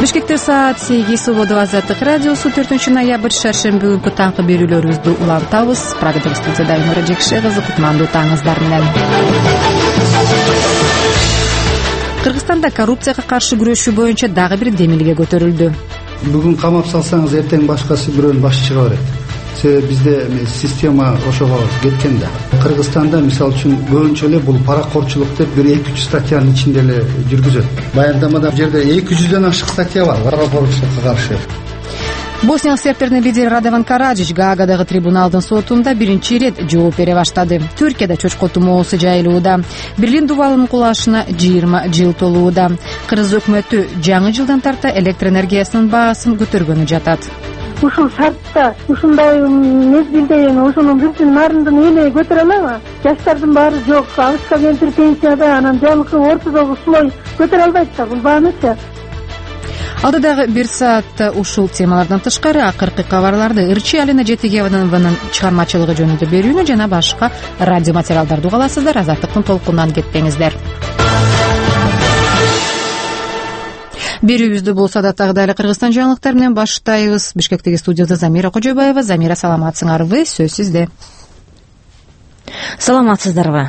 Бишкекте саат 8 Свобода Азаттык радиосу 4-ноябрь шаршемби күнкү таңкы берүүлөрүбүздү улантабыз. Программа студияда Айнура Жекше кызы, кутмандуу таңыңыздар менен. Кыргызстанда коррупцияга каршы күрөшүү боюнча дагы бир демилге көтөрүлдү. Бүгүн камап салсаңыз, эртең башкасы бирөөнү башы чыга берет. Себеби бизде система ошого кеткен да. Кыргызстанда мисалы үчүн көбүнчө эле бул паракорчулук деп бир 200 статьянын ичинде эле жүргүзөт. Баяндамада жерде 200дөн ашык статья бар паракорчулукка каршы. Босниялык сербтердин лидери Радован Караджич Гаагадагы трибуналдын сотунда биринчи ирет жооп бере баштады. Түркияда чочко тумоосу жайылууда. Берлин дубалынын кулашына 20 жыл толууда. Кыргыз өкмөтү жаңы жылдан тарта электр энергиясынын баасын көтөргөнү жатат. Ушул шартта, ушундай мезгилде ошонун бирдин нарындын эле көтөрө алабы? Жаштардын баары жок, алышка кемпир пенсияда, анан жалкы ортодогу слой көтөрө албайт да, бул баанычы. Алдыдагы бир саатта ушул темалардан тышкары акыркы кабарларды Ырчы Алина Жетигеванын чыгармачылыгы жөнүндө берүүнү жана башка радио материалдарды уга аласыздар. Азаттыктын толкунунан кетпеңиздер. Берүүбүздү бул сааттагы Кыргызстан жаңылыктары менен баштайбыз. Бишкектеги студияда Замира Кожобаева. Замира, саламатсыңарбы? Сөз сизде. Саламатсыздарбы?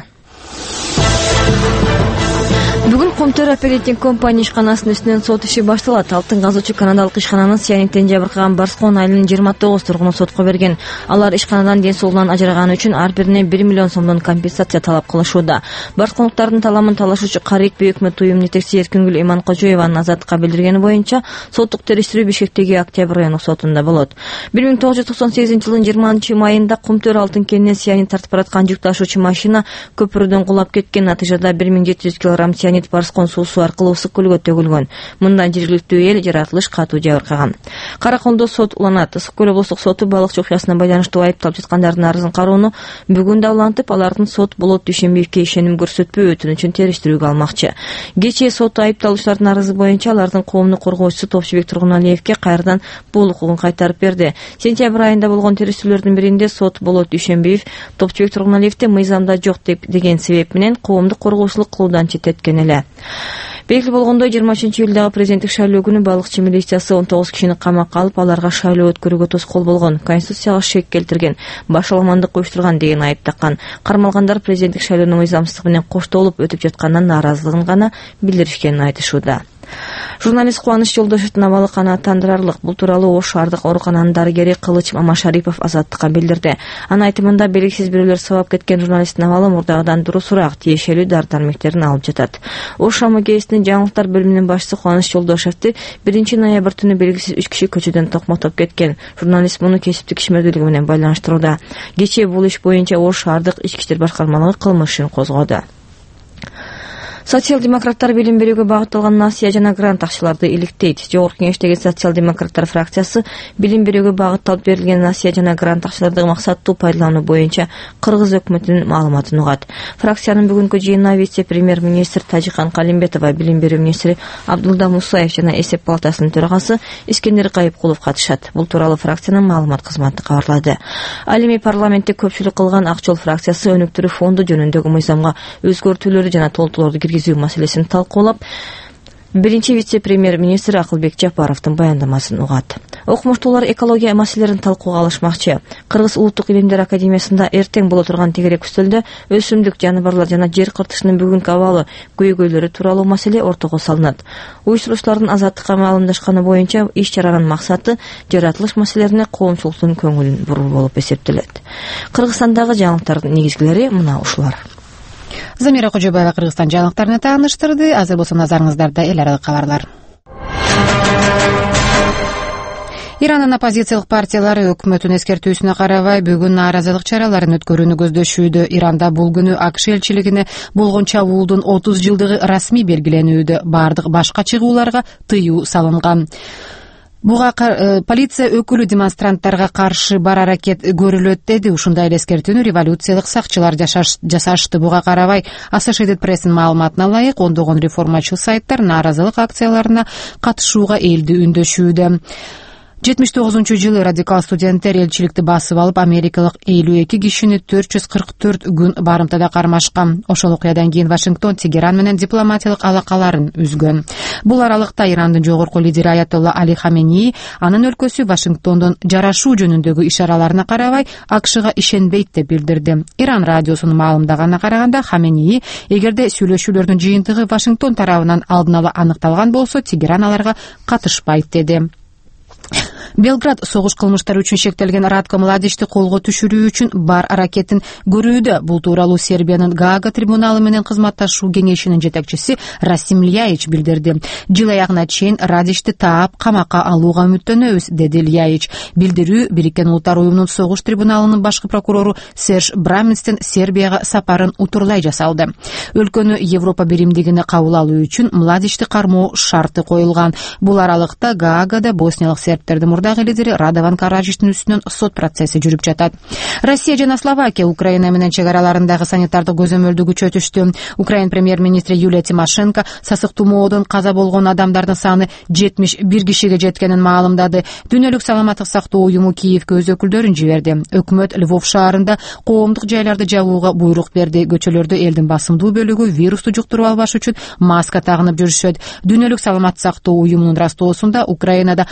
Бүгүн Кумтөр аппаративдик компания ишканасынын үстүнөн сот иши башталат. Алтын казуучу канадалык ишкананын цианиттен жабыркаган Барскон айылынын 29 тургуну сотко берген. Алар ишканадан ден соолугунан ажыраганы үчүн ар бирине 1 миллион сомдон компенсация талап кылышууда. Барскондуктардын таламын талашуучу Карыйкби өкмөт уюмунун жетекчиси Эркингүл Иманкожоеванын азаттыкка билдиргени боюнча соттук териштирүү Бишкектеги Октябрь райондук сотунда болот. 1998-жылдын 20-майында Кумтөр алтын кенинен цианит тартып бараткан жүк ташуучу машина көпүрөдөн кулап кеткен. Натыйжада 1700 кг цианит Барскон суусу аркылуу ысык көлгө төгүлгөн. Мындан жергиликтүү эл жаратылыш катуу жабыркаган. Каракондо сот уланат. Ысык көл облустук соту балыкчы окуясына байланыштуу айыпталып жаткандардын арызын кароону бүгүн да улантып, алардын сот болот дүйшөмбиевке ишеним көрсөтпөө өтүнүчүн териштирүүгө алмакчы. Кечээ сот айыпталуучулардын арызы боюнча алардын коомдук коргоочусу Топчубек Тургуналиевке кайрадан бул укугун кайтарып берди. Сентябрь айында болгон териштирүүлөрдүн биринде сот болот дүйшөмбиев Топчубек Тургуналиевди мыйзамда жок деген себеп менен коомдук коргоочулук кылуудан четтеткен эле. Белгилүү болгондой 23-июлдагы президенттик шайлоо күнү балыкчы милициясы 19 кишини камакка алып, аларга шайлоо өткөрүүгө тоскоол болгон, конституцияга шек келтирген, башаламандык уюштурган деген айып таккан. Кармалгандар президенттик шайлоонун мыйзамсыздыгы менен коштолуп өтүп жатканынан нааразылыгын гана билдиришкенин айтышууда. Журналист Кубаныч Жолдошевдун абалы канааттандырарлык. Бул тууралуу Ош шаардык оорукананын дарыгери Кылыч Мамашарипов азаттыкка билдирди. Анын айтымында белгисиз бирөөлөр сабап кеткен журналисттин абалы мурдагыдан дурусураак, тиешелүү дары-дармектерин алып жатат. Ош ШМГСинин жаңылыктар бөлүмүнүн башчысы Кубаныч Жолдошевди 1-ноябрь түнү белгисиз 3 киши көчөдөн токмотоп кеткен. Журналист муну кесиптик ишмердүүлүгү менен байланыштырууда. Кечээ бул иш боюнча Ош шаардык ички иштер башкармалыгы кылмыш ишин козгоду. Социал-демократтар билим берүүгө багытталган насыя жана грант акчаларды иликтейт. Жогорку кеңештеги социал-демократтар фракциясы билим берүүгө багытталып берилген насыя жана грант акчаларды максаттуу пайдалануу боюнча Кыргыз өкмөтүнүн маалыматын угат. Фракциянын бүгүнкү жыйынына вице-премьер-министр Тажикан Калимбетова, билим берүү министри Абдулда Мусаев жана эсеп палатасынын төрагасы Искендер Кайыпкулов катышат. Бул тууралуу фракциянын маалымат кызматы кабарлады. Ал эми парламентте көпчүлүк кылган Ак жол фракциясы өнүктүрүү фонду жөнүндөгү мыйзамга өзгөртүүлөрдү жана толтуруулорду киргизүү маселесин талкуулап, биринчи вице-премьер-министр Акылбек Жапаровдун баяндамасын угат. Окумуштуулар экология маселелерин талкууга алышмакчы. Кыргыз улуттук илимдер академиясында эртең боло турган тегерек үстөлдө өсүмдүк, жаныбарлар жана жер кыртышынын бүгүнкү абалы, көйгөйлөрү тууралуу маселе ортого салынат. Уюштуруучулардын азаттыкка маалымдашканы боюнча иш-чаранын максаты жаратылыш маселелерине коомчулуктун көңүлүн буруу болуп эсептелет. Кыргызстандагы жаңылыктардын негизгилери мына ушулар. Замира Кожобаева Кыргызстан жаңылыктарына тааныштырды. Азыр болсо назарыңыздарда эл аралык кабарлар. Ирандын оппозициялык партиялары өкмөттүн эскертүүсүнө карабай бүгүн нааразылык чараларын өткөрүүнү көздөшүүдө. Иранда бул күнү АКШ элчилигине болгон чабуулдун 30 жылдыгы расмий белгиленүүдө. Бардык башка чыгууларга тыюу салынган. Буга полиция өкүлү демонстранттарга каршы бар аракет көрүлөт деди. Ушундай эле эскертүүнү революциялык сакчылар жасашты. Буга карабай Associated Press'ин маалыматына ылайык ондогон реформачыл сайттар нааразылык акцияларына катышууга элди үндөшүүдө. 79-жылы радикал студенттер элчиликти басып алып, америкалык 52 кишини 444 күн барымтада кармашкан. Ошол окуядан кийин Вашингтон Тегеран менен дипломатиялык алакаларын үзгөн. Бул аралыкта Ирандын жогорку лидери Аятолла Али Хаменеи анын өлкөсү Вашингтондон жарашуу жөнүндөгү ишараларына карабай АКШга ишенбейт деп билдирди. Иран радиосунун маалымдаганына караганда Хаменеи эгерде сүйлөшүүлөрдүн жыйынтыгы Вашингтон тарабынан алдын ала аныкталган болсо, Тегеран аларга катышпайт деди. Белград согуш кылмыштары үчүн шектелген Ратко Младичти колго түшүрүү үчүн бар аракетин көрүүдө. Бул тууралуу Сербиянын Гаага трибуналы менен кызматташуу кеңешинин жетекчиси Расим Льяич билдирди. Жыл аягына чейин Радичти таап камакка алууга үмүттөнөбүз, деди Льяич. Билдирүү Бириккен Улуттар уюмунун согуш трибуналынын башкы прокурору Серж Браминстин Сербияга сапарын утурлай жасалды. Өлкөнү Европа биримдигине кабыл алуу үчүн Младичти кармоо шарты коюлган. Бул аралыкта Гаагада босниялык сербтердин мурдагы лидери Радован Караджичтин үстүнөн сот процесси жүрүп жатат. Россия жана Словакия Украина менен чек араларындагы санитардык көзөмөлдү күчөтүштү. Украин премьер-министри Юлия Тимошенко сасык тумоодон каза болгон адамдардын саны 71 кишиге жеткенин маалымдады. Дүйнөлүк саламаттык сактоо уюму Киевке өз өкүлдөрүн жиберди. Өкмөт Львов шаарында коомдук жайларды жабууга буйрук берди. Көчөлөрдө элдин басымдуу бөлүгү вирусту жуктуруп албаш үчүн маска тагынып жүрүшөт. Дүйнөлүк саламаттык сактоо уюмунун растоосунда Украинада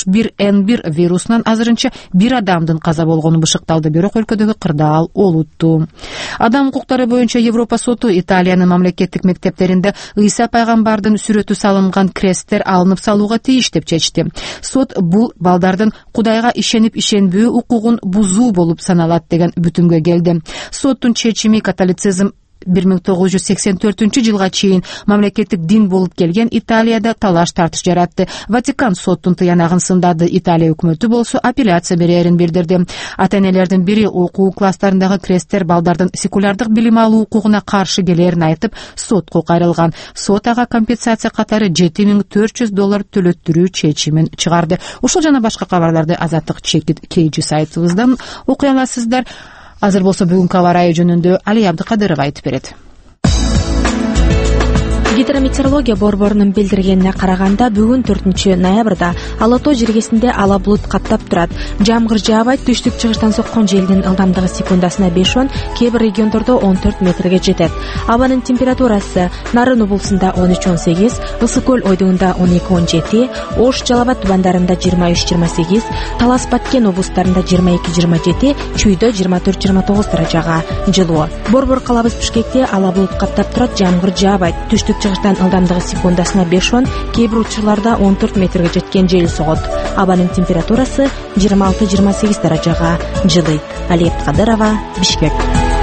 H1N1 вирусунан азырынча бир адамдын каза болгону бышыкталды, бирок өлкөдөгү кырдаал олуттуу. Адам укуктары боюнча Европа соту Италиянын мамлекеттик мектептеринде Ыйса пайгамбардын сүрөтү салынган кресттер алынып салууга тийиш деп чечти. Сот бул балдардын Кудайга ишенип ишенбөө укугун бузуу болуп саналат деген бүтүмгө келди. Соттун чечими католицизм 1984 жылга чейин мамлекеттик дин болуп келген Италияда талаш тартыш жаратты. Ватикан соттун тыянагын сындады. Италия өкмөтү болсо апелляция берерин билдирди. Ата-энелердин бири окуу класстарындагы кресттер балдардын секулярдык билим алуу укугуна каршы келерин айтып, сотко кайрылган. Сот ага компенсация катары $7,400 төлөттүрүү чечимин чыгарды. Ушул жана башка кабарларды Азаттык чекит KG сайтыбыздан окуй аласыздар. Азыр болсо бүгүнкү аба ырайы жөнүндө Али Абдыкадыров айтып берет. Гидрометеорология борборунун билдиргенине караганда бүгүн 4-ноябрда Ала тоо жергесинде ала булут каптап турат. Жамгыр жаабайт, түштүк-чыгыштан соккон желдин ылдамдыгы секундасына 5-10, кээ бир региондордо 14 метрге жетет. Абанын температурасы Нарын облусунда 13-18, Ысык көл ойдугунда 12-17, Ош, Жалал Абад тубандарында 23-28, Талас, Баткен облустарында 22-27, Чүйдө 24-29 даражага жылуу. Борбор калабыз Бишкекте ала булут каптап турат, жамгыр жаабайт, түштүк-чыгыштан ылдамдыгы секундасына 5-10, кээ бир учурларда 14 метрге жеткен жел согот. Абанын температурасы 26-28 даражага жылыйт. Алия Абдыкадырова, Бишкек.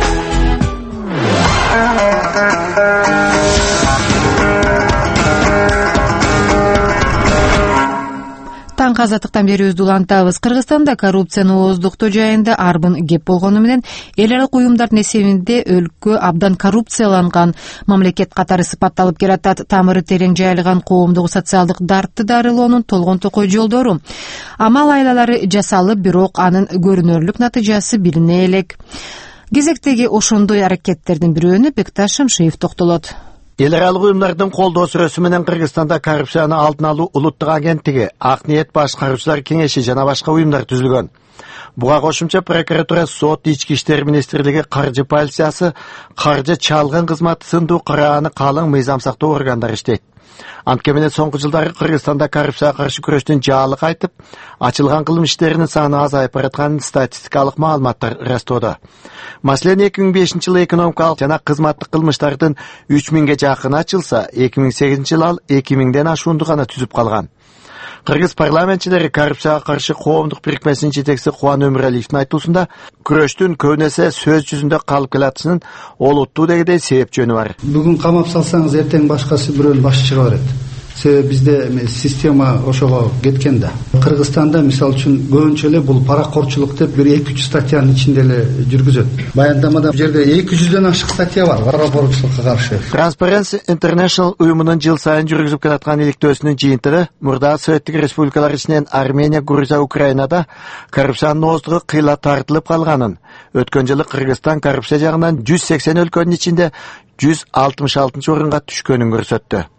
Таңкы азаттыктан берүүбүздү улантабыз. Кыргызстанда коррупцияны ооздуктоо жайында арбын кеп болгону менен эл аралык уюмдардын эсебинде өлкө абдан коррупцияланган мамлекет катары сыпатталып келатат. Тамыры терең жайылган коомдук социалдык дартты дарылоонун толгон токой жолдору. Амал айлалары жасалып, бирок анын көрүнөрлүк натыйжасы билине элек. Кезектеги ошондой аракеттердин бирөөнө Бекташ Шамшиев токтолот. Эл аралык уюмдардын колдоо сүрөсү менен Кыргызстанда коррупцияны алдын алуу улуттук агенттиги, Ак ниет башкаруучулар кеңеши жана башка уюмдар түзүлгөн. Буга кошумча прокуратура, сот, ички иштер министрлиги, каржы полициясы, каржы чалгын кызматы сындуу карааны калың мыйзам сактоо органдары иштейт. Антке менен соңку жылдары Кыргызстанда коррупцияга каршы күрөштүн жаалы кайтып, ачылган кылмыш иштеринин саны азайып баратканын статистикалык маалыматтар ырастоодо. Маселен 2005-жылы экономикалык жана кызматтык кылмыштардын 3000ге жакын ачылса, 2008-жылы ал 2000ден ашуунду гана түзүп калган. Кыргыз парламентчилери коррупцияга каршы коомдук бирикмесинин жетекчиси Кубан Өмүралиевдин айтуусунда күрөштүн көбүнесе сөз жүзүндө калып келатышынын олуттуу дегендей себеп жөнү бар. Бүгүн камап салсаңыз эртең башкасы бирөөнүн башы чыга берет. Себеби бизде система ошого кеткен да. Кыргызстанда мисалы үчүн көбүнчө эле бул паракорчулук деп бир 2-3 статьянын ичинде эле жүргүзөт. Баяндамада бул жерде 200дөн ашык статья бар паракорчулукка каршы. Transparency International уюмунун жыл сайын жүргүзүп келаткан иликтөөсүнүн жыйынтыгы мурда Советтик республикалар ичинен Армения, Грузия, Украинада коррупциянын ооздугу кыйла тартылып калганын, өткөн жылы Кыргызстан коррупция жагынан 180 өлкөнүн ичинде 166 орунга түшкөнүн көрсөттү.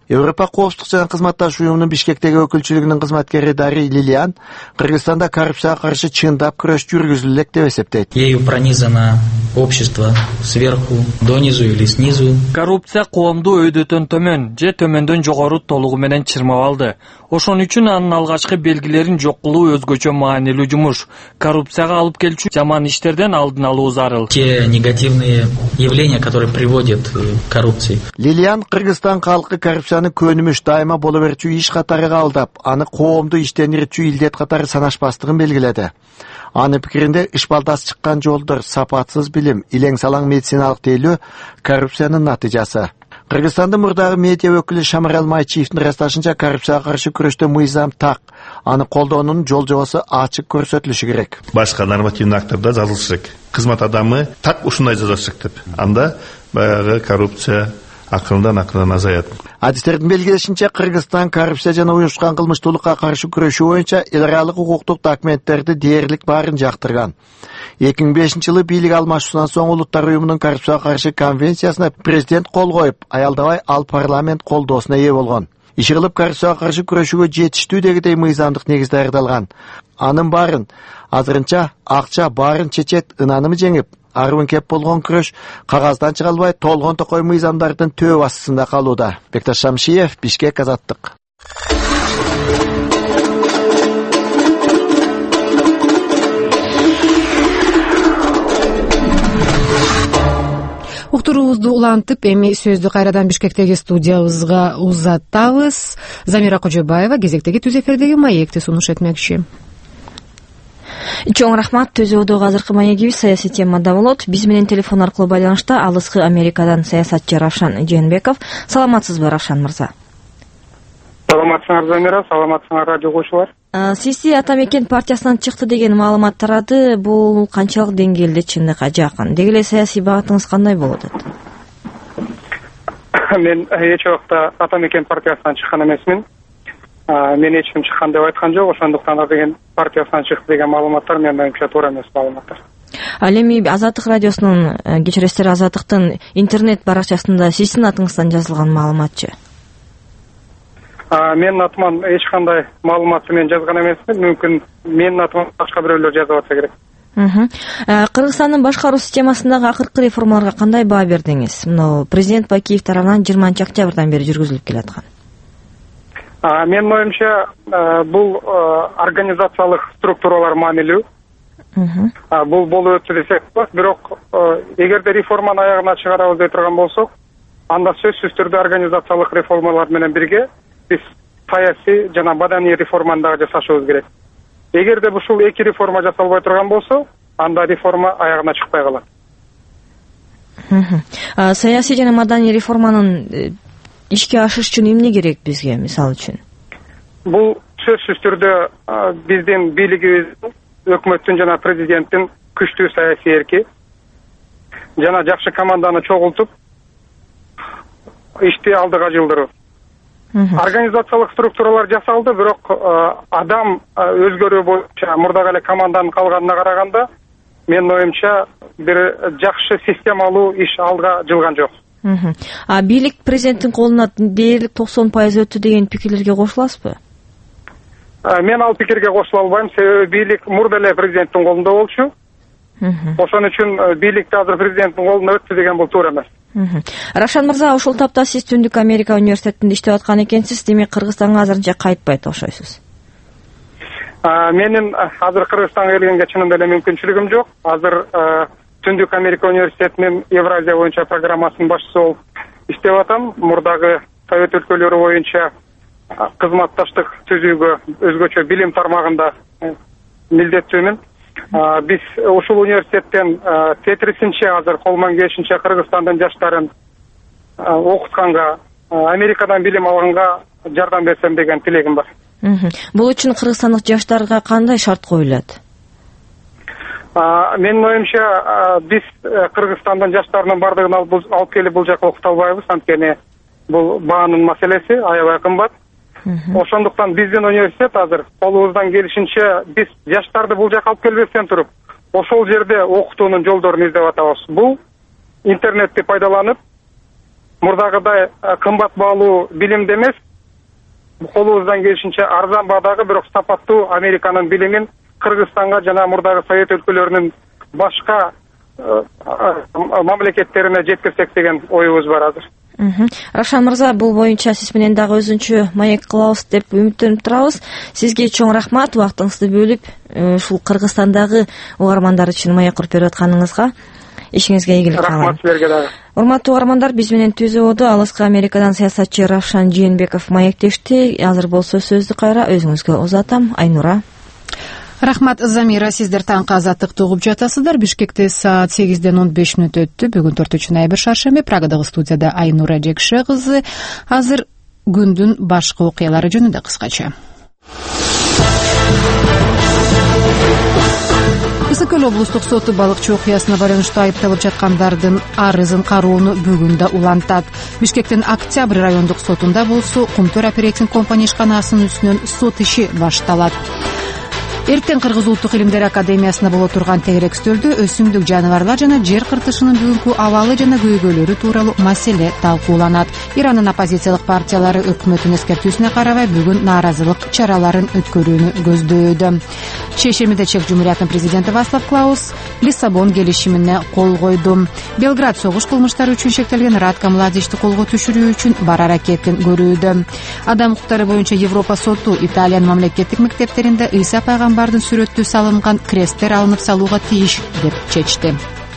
Европа коопсуздук жана кызматташ уюмунун Бишкектеги өкүлчүлүгүнүн кызматкери Дарья Лилиан Кыргызстанда коррупцияга каршы чындап күрөш жүргүзүлө элек деп эсептейт. Ею пронизано общество сверху донизу или снизу. Коррупция коомду өйдөтөн төмөн же төмөндөн жогору толугу менен чырмап алды. Ошон үчүн анын алгачкы белгилерин жок кылуу өзгөчө маанилүү жумуш. Коррупцияга алып келчү жаман иштерден алдын алуу зарыл. Те негативные явления, которые приводят к коррупции. Лилиан Кыргызстан халкы коррупцияны көнүмүш дайыма боло берчү иш катары кабылдап, аны коомду иштен ирчү илдет катары санашпастыгын белгиледи. Анын пикиринде ишбалдас чыккан жолдор, сапатсыз билим, илең салаң медициналык тейлөө коррупциянын натыйжасы. Кыргызстанда мурдагы медиа өкүлү Шамарал Майчиевдин ырасташынча коррупцияга каршы күрөштө мыйзам так. Аны колдоонун жол жобосу ачык көрсөтүлүшү керек. Башка нормативный акттарда жазылышы керек. Кызмат адамы так ушундай жазылышы керек деп. Анда баягы коррупция акырындан азаят. Адистердин белгилешинче, Кыргызстан коррупция жана уюшкан кылмыштуулукка каршы күрөшүү боюнча эл аралык укуктук документтерди дээрлик баарын жактырган. 2005-жылы бийлик алмашуусунан соң Улуттар уюмунун коррупцияга каршы конвенциясына президент кол коюп, аялдабай ал парламент колдоосуна ээ болгон. Иши кылып коррупцияга каршы күрөшүүгө жетиштүү дегидей мыйзамдык негиз даярдалган. Анын баарын азырынча акча баарын чечет ынанымы жеңип, арбын кеп болгон күрөш кагаздан чыга албай толгон токой мыйзамдардын төөп астында калууда. Бекташ Шамшиев, Бишкек, Азаттык. Уктуруубузду улантып, эми сөздү кайрадан Бишкектеги студиябызга узатабыз. Замира Кожобаева кезектеги түз эфирдеги маекти сунуш этмекчи. Чоң рахмат. Түз оодогу азыркы маегибиз саясий темада болот. Биз менен телефон аркылуу байланышта алыскы Америкадан саясатчы Равшан Жээнбеков. Саламатсызбы, Равшан мырза? Саламатсыңар, Замира, саламатсыңар, радио коңшулар. Сиси Ата Мекен партиясынан чыкты деген маалымат тарады. Бул канчалык деңгээлде чындыкка жакын? Деги эле саясий багытыңыз кандай болот? Мен эч убакта Ата Мекен партиясынан чыккан эмесмин. Мен эч ким чыккан деп айткан жок. Ошондуктан Ата Мекен партиясынан чыкты деген маалыматтар менин оюмча туура эмес маалыматтар. Ал эми Азаттык радиосунун, кечиресиздер, Азаттыктын интернет баракчасында сиздин атыңыздан жазылган маалыматчы. Менин атыман эч кандай маалыматты мен жазган эмесмин. Мүмкүн менин атыман башка бирөөлөр жазып атса керек. Кыргызстандын башкаруу системасындагы акыркы реформаларга кандай баа бердиңиз? Мына президент Бакиев тарабынан 20-октябрдан бери жүргүзүлүп келаткан. Менин оюмча бул организациялык структуралар маанилүү. Бул болуп өттү десек болот, бирок эгерде реформаны аягына чыгарабыз деп турган болсок, анда сөзсүз түрдө организациялык реформалар менен бирге биз саясий жана маданий реформаны дагы жасашыбыз керек. Эгерде ушул эки реформа жасалбай турган болсо, анда реформа аягына чыкпай калат. Саясий жана маданий реформанын ишке ашыш үчүн эмне керек бизге, мисалы үчүн? Бул сөзсүз түрдө биздин бийлигибиздин, өкмөттүн жана президенттин күчтүү саясий эрки жана жакшы команданы чогултуп ишти алдыга жылдыруу. Организациялык структуралар жасалды, бирок адам өзгөрүү боюнча мурдагы эле команданын калганына караганда менин оюмча бир жакшы системалуу иш алга жылган жок. Бийлик президенттин колуна дээрлик 90% өттү деген пикирлерге кошуласызбы? Мен ал пикирге кошула албайм, себеби бийлик мурда эле президенттин колунда болчу. Ошон үчүн бийликти азыр президенттин колуна өттү деген бул туура эмес. Равшан мырза, ушул тапта сиз Түндүк Америка университетинде иштеп аткан экенсиз, демек Кыргызстанга азырынча кайтпайт окшойсуз. Менин азыр Кыргызстанга келгенге чынында эле мүмкүнчүлүгүм жок. Азыр Түндүк Америка университетинин Евразия боюнча программасынын башчысы болуп иштеп атам. Мурдагы Совет өлкөлөрү боюнча кызматташтык түзүүгө өзгөчө билим тармагында милдеттүүмүн. Биз ушул университеттен тетрисинче азыр колуман келишинче Кыргызстандын жаштарын окутканга, Америкадан билим алганга жардам берсем деген тилегим бар. Бул үчүн кыргызстандык жаштарга кандай шарт коюлат? Менин оюмча биз Кыргызстандын жаштарынын бардыгын алып келип бул жака окута албайбыз, анткени бул баанын маселеси аябай кымбат. Ошондуктан биздин университет азыр колубуздан келишинче биз жаштарды бул жака алып келбестен туруп, ошол жерде окутуунун жолдорун издеп атабыз. Бул интернетти пайдаланып, мурдагыдай кымбат баалуу билимде эмес, колубуздан келишинче арзан баадагы бирок сапаттуу Американын билимин Кыргызстанга жана мурдагы Совет өлкөлөрүнүн башка мамлекеттерине жеткирсек деген оюбуз бар азыр. Равшан мырза, бул боюнча сиз менен дагы өзүнчө маек кылабыз деп үмүттөнүп турабыз. Сизге чоң рахмат, убактыңызды бөлүп ушул Кыргызстандагы угармандар үчүн маек куруп берип атканыңызга. Ишиңизге ийгилик каалайм. Рахмат силерге дагы. Урматтуу угармандар, биз менен түзөөдө алыскы Америкадан саясатчы Равшан Жээнбеков маектешти. Азыр болсо сөздү кайра өзүңүзгө узатам. Айнура. Рахмат, Замира. Сиздер таңкы азаттыкты угуп жатасыздар. Бишкекте саат 8:15 өттү. Бүгүн 4-ноябрь шаршемби. Прагадагы студияда Айнура Жекше кызы. Азыр күндүн башкы окуялары жөнүндө кыскача. Ысык Көл облустук соту балыкчы окуясына байланыштуу айыпталып жаткандардын арызын кароону бүгүн да улантат. Бишкектин Октябрь райондук сотунда болсо Кумтөр оперейтинг компания ишканасынын үстүнөн сот иши башталат. Эртең Кыргыз Улуттук илимдер академиясында боло турган тегерек стөлдө өсүмдүк жаныбарлар жана жер кыртышынын бүгүнкү абалы жана көйгөйлөрү тууралуу маселе талкууланат. Иранын оппозициялык партиялары өкмөттүн эскертүүсүнө карабай бүгүн нааразылык чараларын өткөрүүнү көздөөдө. Чечимиде Чех Жумуриятынын президенти Вацлав Клаус Лиссабон келишимине кол койду. Белград согуш кылмыштары үчүн шектелген Радка Младичти колго түшүрүү үчүн бар аракетин көрүүдө. Адам укуктары боюнча Европа соту Италиянын мамлекеттик мектептеринде Ыйса пайгамбардын сүрөтү салынган кресттер алынып салууга тийиш деп чечти.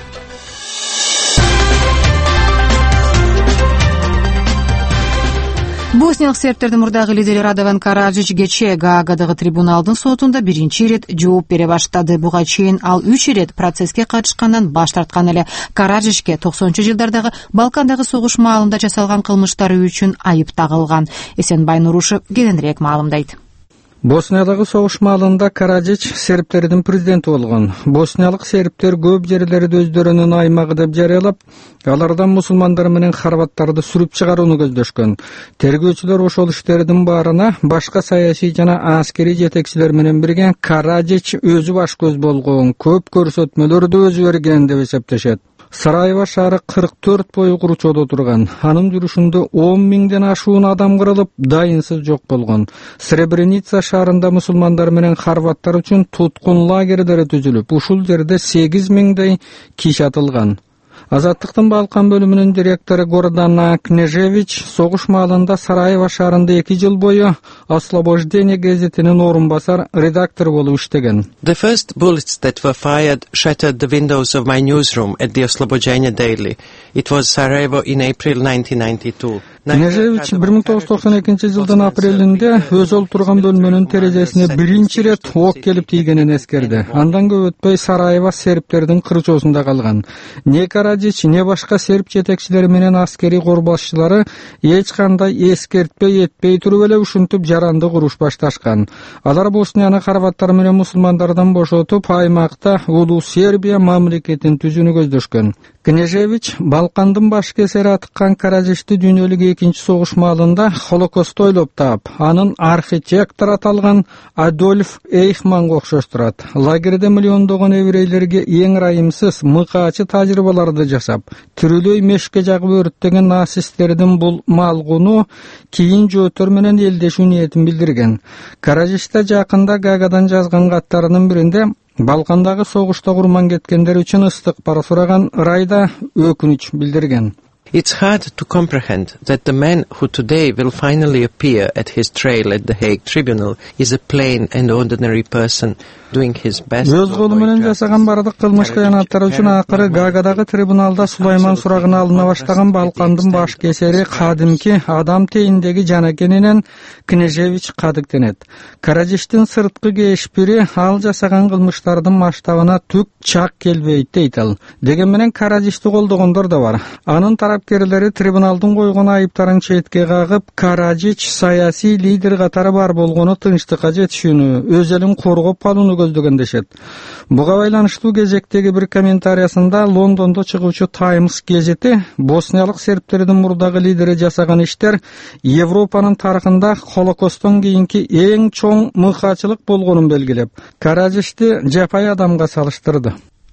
Босниялык сербтердин мурдагы лидери Радован Караджич кечээ Гаагадагы трибуналдын сотунда биринчи ирет жооп бере баштады. Буга чейин ал 3 ирет процесске катышкандан баш тарткан эле. Караджичке 90-жылдардагы Балкандагы согуш маалында жасалган кылмыштары үчүн айып тагылган. Эсенбай Нурушев кененирээк маалымдайт. Босниядагы согуш маалында Караджич сербтердин президенти болгон. Босниялык сербтер көп жерлерди өздөрүнүн аймагы деп жарыялап, алардан мусулмандар менен хорваттарды сүрүп чыгарууну көздөшкөн. Тергөөчүлөр ошол иштердин баарына башка саясий жана аскерий жетекчилер менен бирге Караджич өзү баш көз болгон, көп көрсөтмөлөрдү өзү берген деп эсептешет. Сараево шаары 44 бой курчоодо турган. Анын жүрүшүндө 10 миңден ашуун адам кырылып, дайынсыз жок болгон. Сребреница шаарында мусулмандар менен хорваттар үчүн туткун лагерлери түзүлүп, ушул жерде 8 миңдей киши атылган. Азаттыктын Балкан бөлүмүнүн директору Гордана Кнежевич согуш маалында Сараево шаарында 2 жыл бою Освобождение газетинин орунбасар редактор болуп иштеген. The first bullets that were fired shattered the windows of my newsroom at the Oslobođenje Daily. It was Sarajevo in April 1992. Кнежевич 1992 жылдын апрелинде өз олтурган бөлмөнүн терезесине биринчи ирет ок келип тийгенин эскерди. Андан көп өтпөй Сараево сербтердин кырчоосунда калган. Не Караджич, не башка серб жетекчилери менен аскерий корбашчылары эч кандай эскертпей этпей туруп эле ушинтип жаранды куруш башташкан. Алар Боснияны хорваттар менен мусулмандардан бошотуп, аймакта улуу Сербия мамлекетин түзүүнү көздөшкөн. Кнежевич Балкандын баш кесери атыккан Караджичти дүйнөлүк экинчи согуш маалында Холокосту ойлоп таап, анын архитектор аталган Адольф Эйхманга окшоштурат. Лагерде миллиондогон еврейлерге эң ырайымсыз мыкаачы тажрыйбаларды жасап, тирүүлөй мешке жагып өрттөгөн нацисттердин бул малгуну кийин жөөтөр менен элдешүү ниетин билдирген. Караджичте жакында Гаагадан жазган каттарынын биринде Балкандагы согушта курман кеткендер үчүн ыстыкпар сураган ырайда өкүнүч билдирген. It's hard to comprehend that the man who today will finally appear at his trial at the Hague Tribunal is a plain and ordinary person doing his best. Өз колу менен жасаган бардык кылмыш кыянаттары үчүн акыры Гаагадагы трибуналда Сулайман сурагын алына баштаган Балкандын баш кесери кадимки адам тейиндеги жан экенинен Кнежевич кадыктенет. Караджичтин сырткы кешпири ал жасаган кылмыштардын масштабына түк чак келбейт дейт ал. Деген менен Караджичти колдогондор да бар. Анын тарапкерлери трибуналдын койгон айыптарын четке кагып, Караджич саясий лидер катары бар болгону тынчтыкка жетишүүнү, өз элин коргоп калууну көздөгөн дешет. Буга байланыштуу кезектеги бир комментариясында Лондондо чыгуучу Times газети босниялык сербтердин мурдагы лидери жасаган иштер Европанын тарыхында Холокосттон кийинки эң чоң мыкаачылык болгонун белгилеп, Караджичти жапай адамга салыштырды.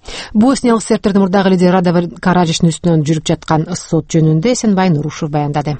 Босниялык сербтердин мурдагы лидери Радован Караджиштин үстүнөн жүрүп жаткан сот жөнүндө Эсенбай Нурушев баяндады.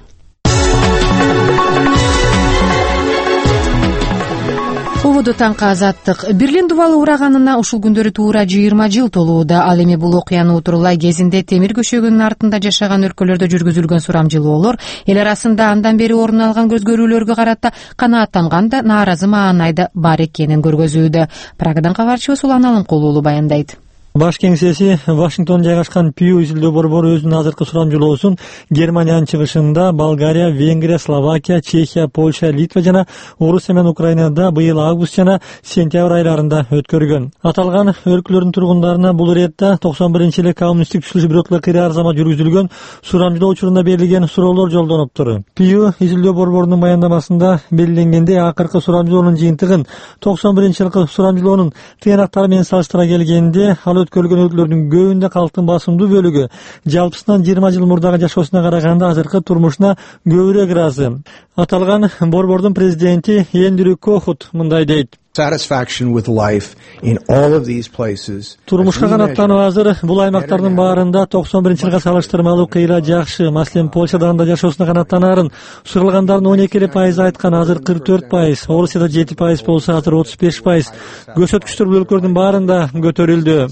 Ободо таңка азаттык. Берлин дубалы ураганына ушул күндөрү туура 20 жыл толууда. Ал эми бул окуяны утурлай кезинде темир көшөгүнүн артында жашаган өлкөлөрдө жүргүзүлгөн сурамжылоолор эл арасында андан бери орун алган көзгөрүүлөргө карата канааттанган да нааразы маанай да бар экенин көргөзүүдө. Прагадан кабарчыбыз Улан Алымкулуулу баяндайт. Баш кеңсеси Вашингтон жайгашкан Пью изилдөө борбору өзүнүн азыркы сурамжылоосун Германиянын чыгышында Болгария, Венгрия, Словакия, Чехия, Польша, Литва жана Орусия менен Украинада быйыл август жана сентябрь айларында өткөргөн. Аталган өлкөлөрдүн тургундарына бул иретте 91-жылы коммунисттик түшүнүш бирөөтлүк кыйра арзама жүргүзүлгөн сурамжылоо учурунда берилген суроолор жолдоноптур. Пью изилдөө борборунун баяндамасында белгиленгендей, акыркы сурамжылоонун жыйынтыгын 91-жылкы сурамжылоонун тыянактары менен салыштыра келгенде ал өткөрүлгөн өлкөлөрдүн көбүндө калктын басымдуу бөлүгү жалпысынан 20 жыл мурдагы жашоосуна караганда азыркы турмушуна көбүрөөк ыраазы. Аталган борбордун президенти Эндрю Кохут мындай дейт. Турмушка канаттануу азыр бул аймактардын баарында 91-жылга салыштырмалуу кыйла жакшы. Маселен, Польшада да жашоосуна канаттанаарын суралгандардын 12% айткан азыр 44%, Орусияда 7% болсо азыр 35%. Көрсөткүчтөр бул өлкөлөрдүн баарында көтөрүлдү.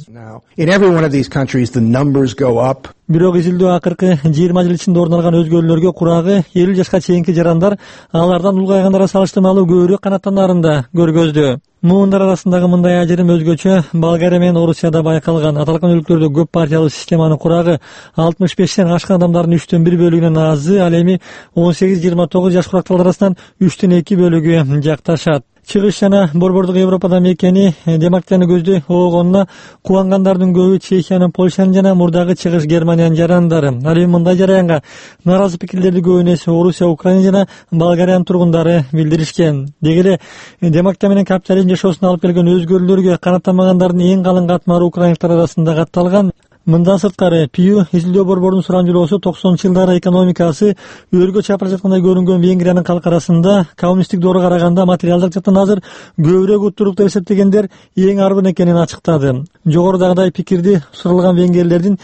Бирок изилдөө акыркы 20 жыл ичинде орун алган өзгөрүүлөргө курагы 50 жашка чейинки жарандар алардан улгайгандарга салыштырмалуу көбүрөөк канаттанаарын да көргөздү. Муундар арасындагы мындай ажырым өзгөчө Болгария менен Орусияда байкалган. Аталган өлкөлөрдө көп партиялуу системанын курагы 65-тен ашкан адамдардын 3/1 бөлүгүнөн азы, ал эми 18-29 жаш курактар арасынан 3/2 бөлүгү жакташат. Чыгыш жана борбордук Европада мекени демократияны көздөй оогонуна кубангандардын көбү Чехиянын, Польшанын жана мурдагы чыгыш Германиянын жарандары. Ал эми мындай жараянга нааразы пикирлерди көбүнесе Орусия, Украина жана Болгариянын тургундары билдиришкен. Деги эле демократия менен капитализм жашоосуна алып келген өзгөрүүлөргө канааттанмагандардын эң калың катмары украиндыктар арасында катталган. Мындан сырткары, Пью изилдөө борборунун сурамжылоосу 90-жылдары экономикасы өргө чапырып жаткандай көрүнгөн Венгриянын калкы арасында коммунисттик доорго караганда материалдык жактан азыр көбүрөөк уттурук деп эсептегендер эң арбын экенин ачыктады. Жогорудагыдай пикирди суралган венгерлердин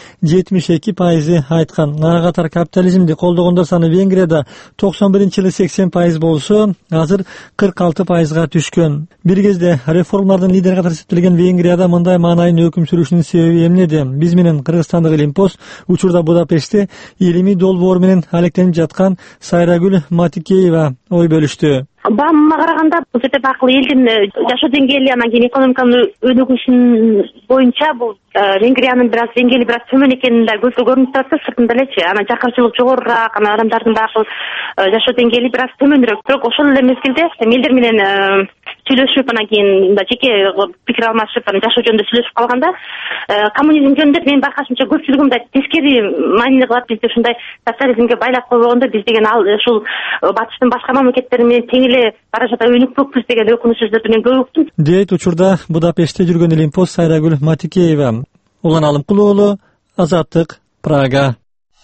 72% айткан. Ага катар капитализмди колдогондор саны Венгрияда 91-жылы 80% болсо, азыр 46%га түшкөн. Бир кезде реформалардын лидери катары эсептелген Венгрияда мындай маанайдын өкүм сүрүшүнүн себеби эмнеде? Биз менен Кыргызстандык Илимпост учурда Будапештте илимий долбоор менен алектенип жаткан Сайрагүл Матикеева ой бөлүштү. Баамыма караганда бул жерде бакыл элдин жашоо деңгээли, анан кийин экономиканын өнүгүшүн боюнча бул Венгриянын деңгээли бир аз төмөн экени да көзгө көрүнүп турат да, сыртында элечи. Анан жакырчылык жогорураак, анан адамдардын бакыл жашоо деңгээли бир аз төмөнүрөөк. Бирок ошол эле мезгилде элдер менен сүйлөшүп, анан кийин жеке пикир алмашып, анан жашоо жөнүндө сүйлөшүп калганда коммунизм жөнүндө менин байкашымча көпчүлүгү мындай тескери маани кылат. Бизди ушундай социализмге байлап койбогондо биз деген ал ушул батыштын башка мамлекеттери менен тең эле каражатта өнүкпөкпүз деген өкүнүч сөздөрдү мен көп уктум. Дейт учурда Будапештте жүргөн Илимпост Сайрагүл Матикеева. Улан Алымкулуулу, Азаттык, Прага.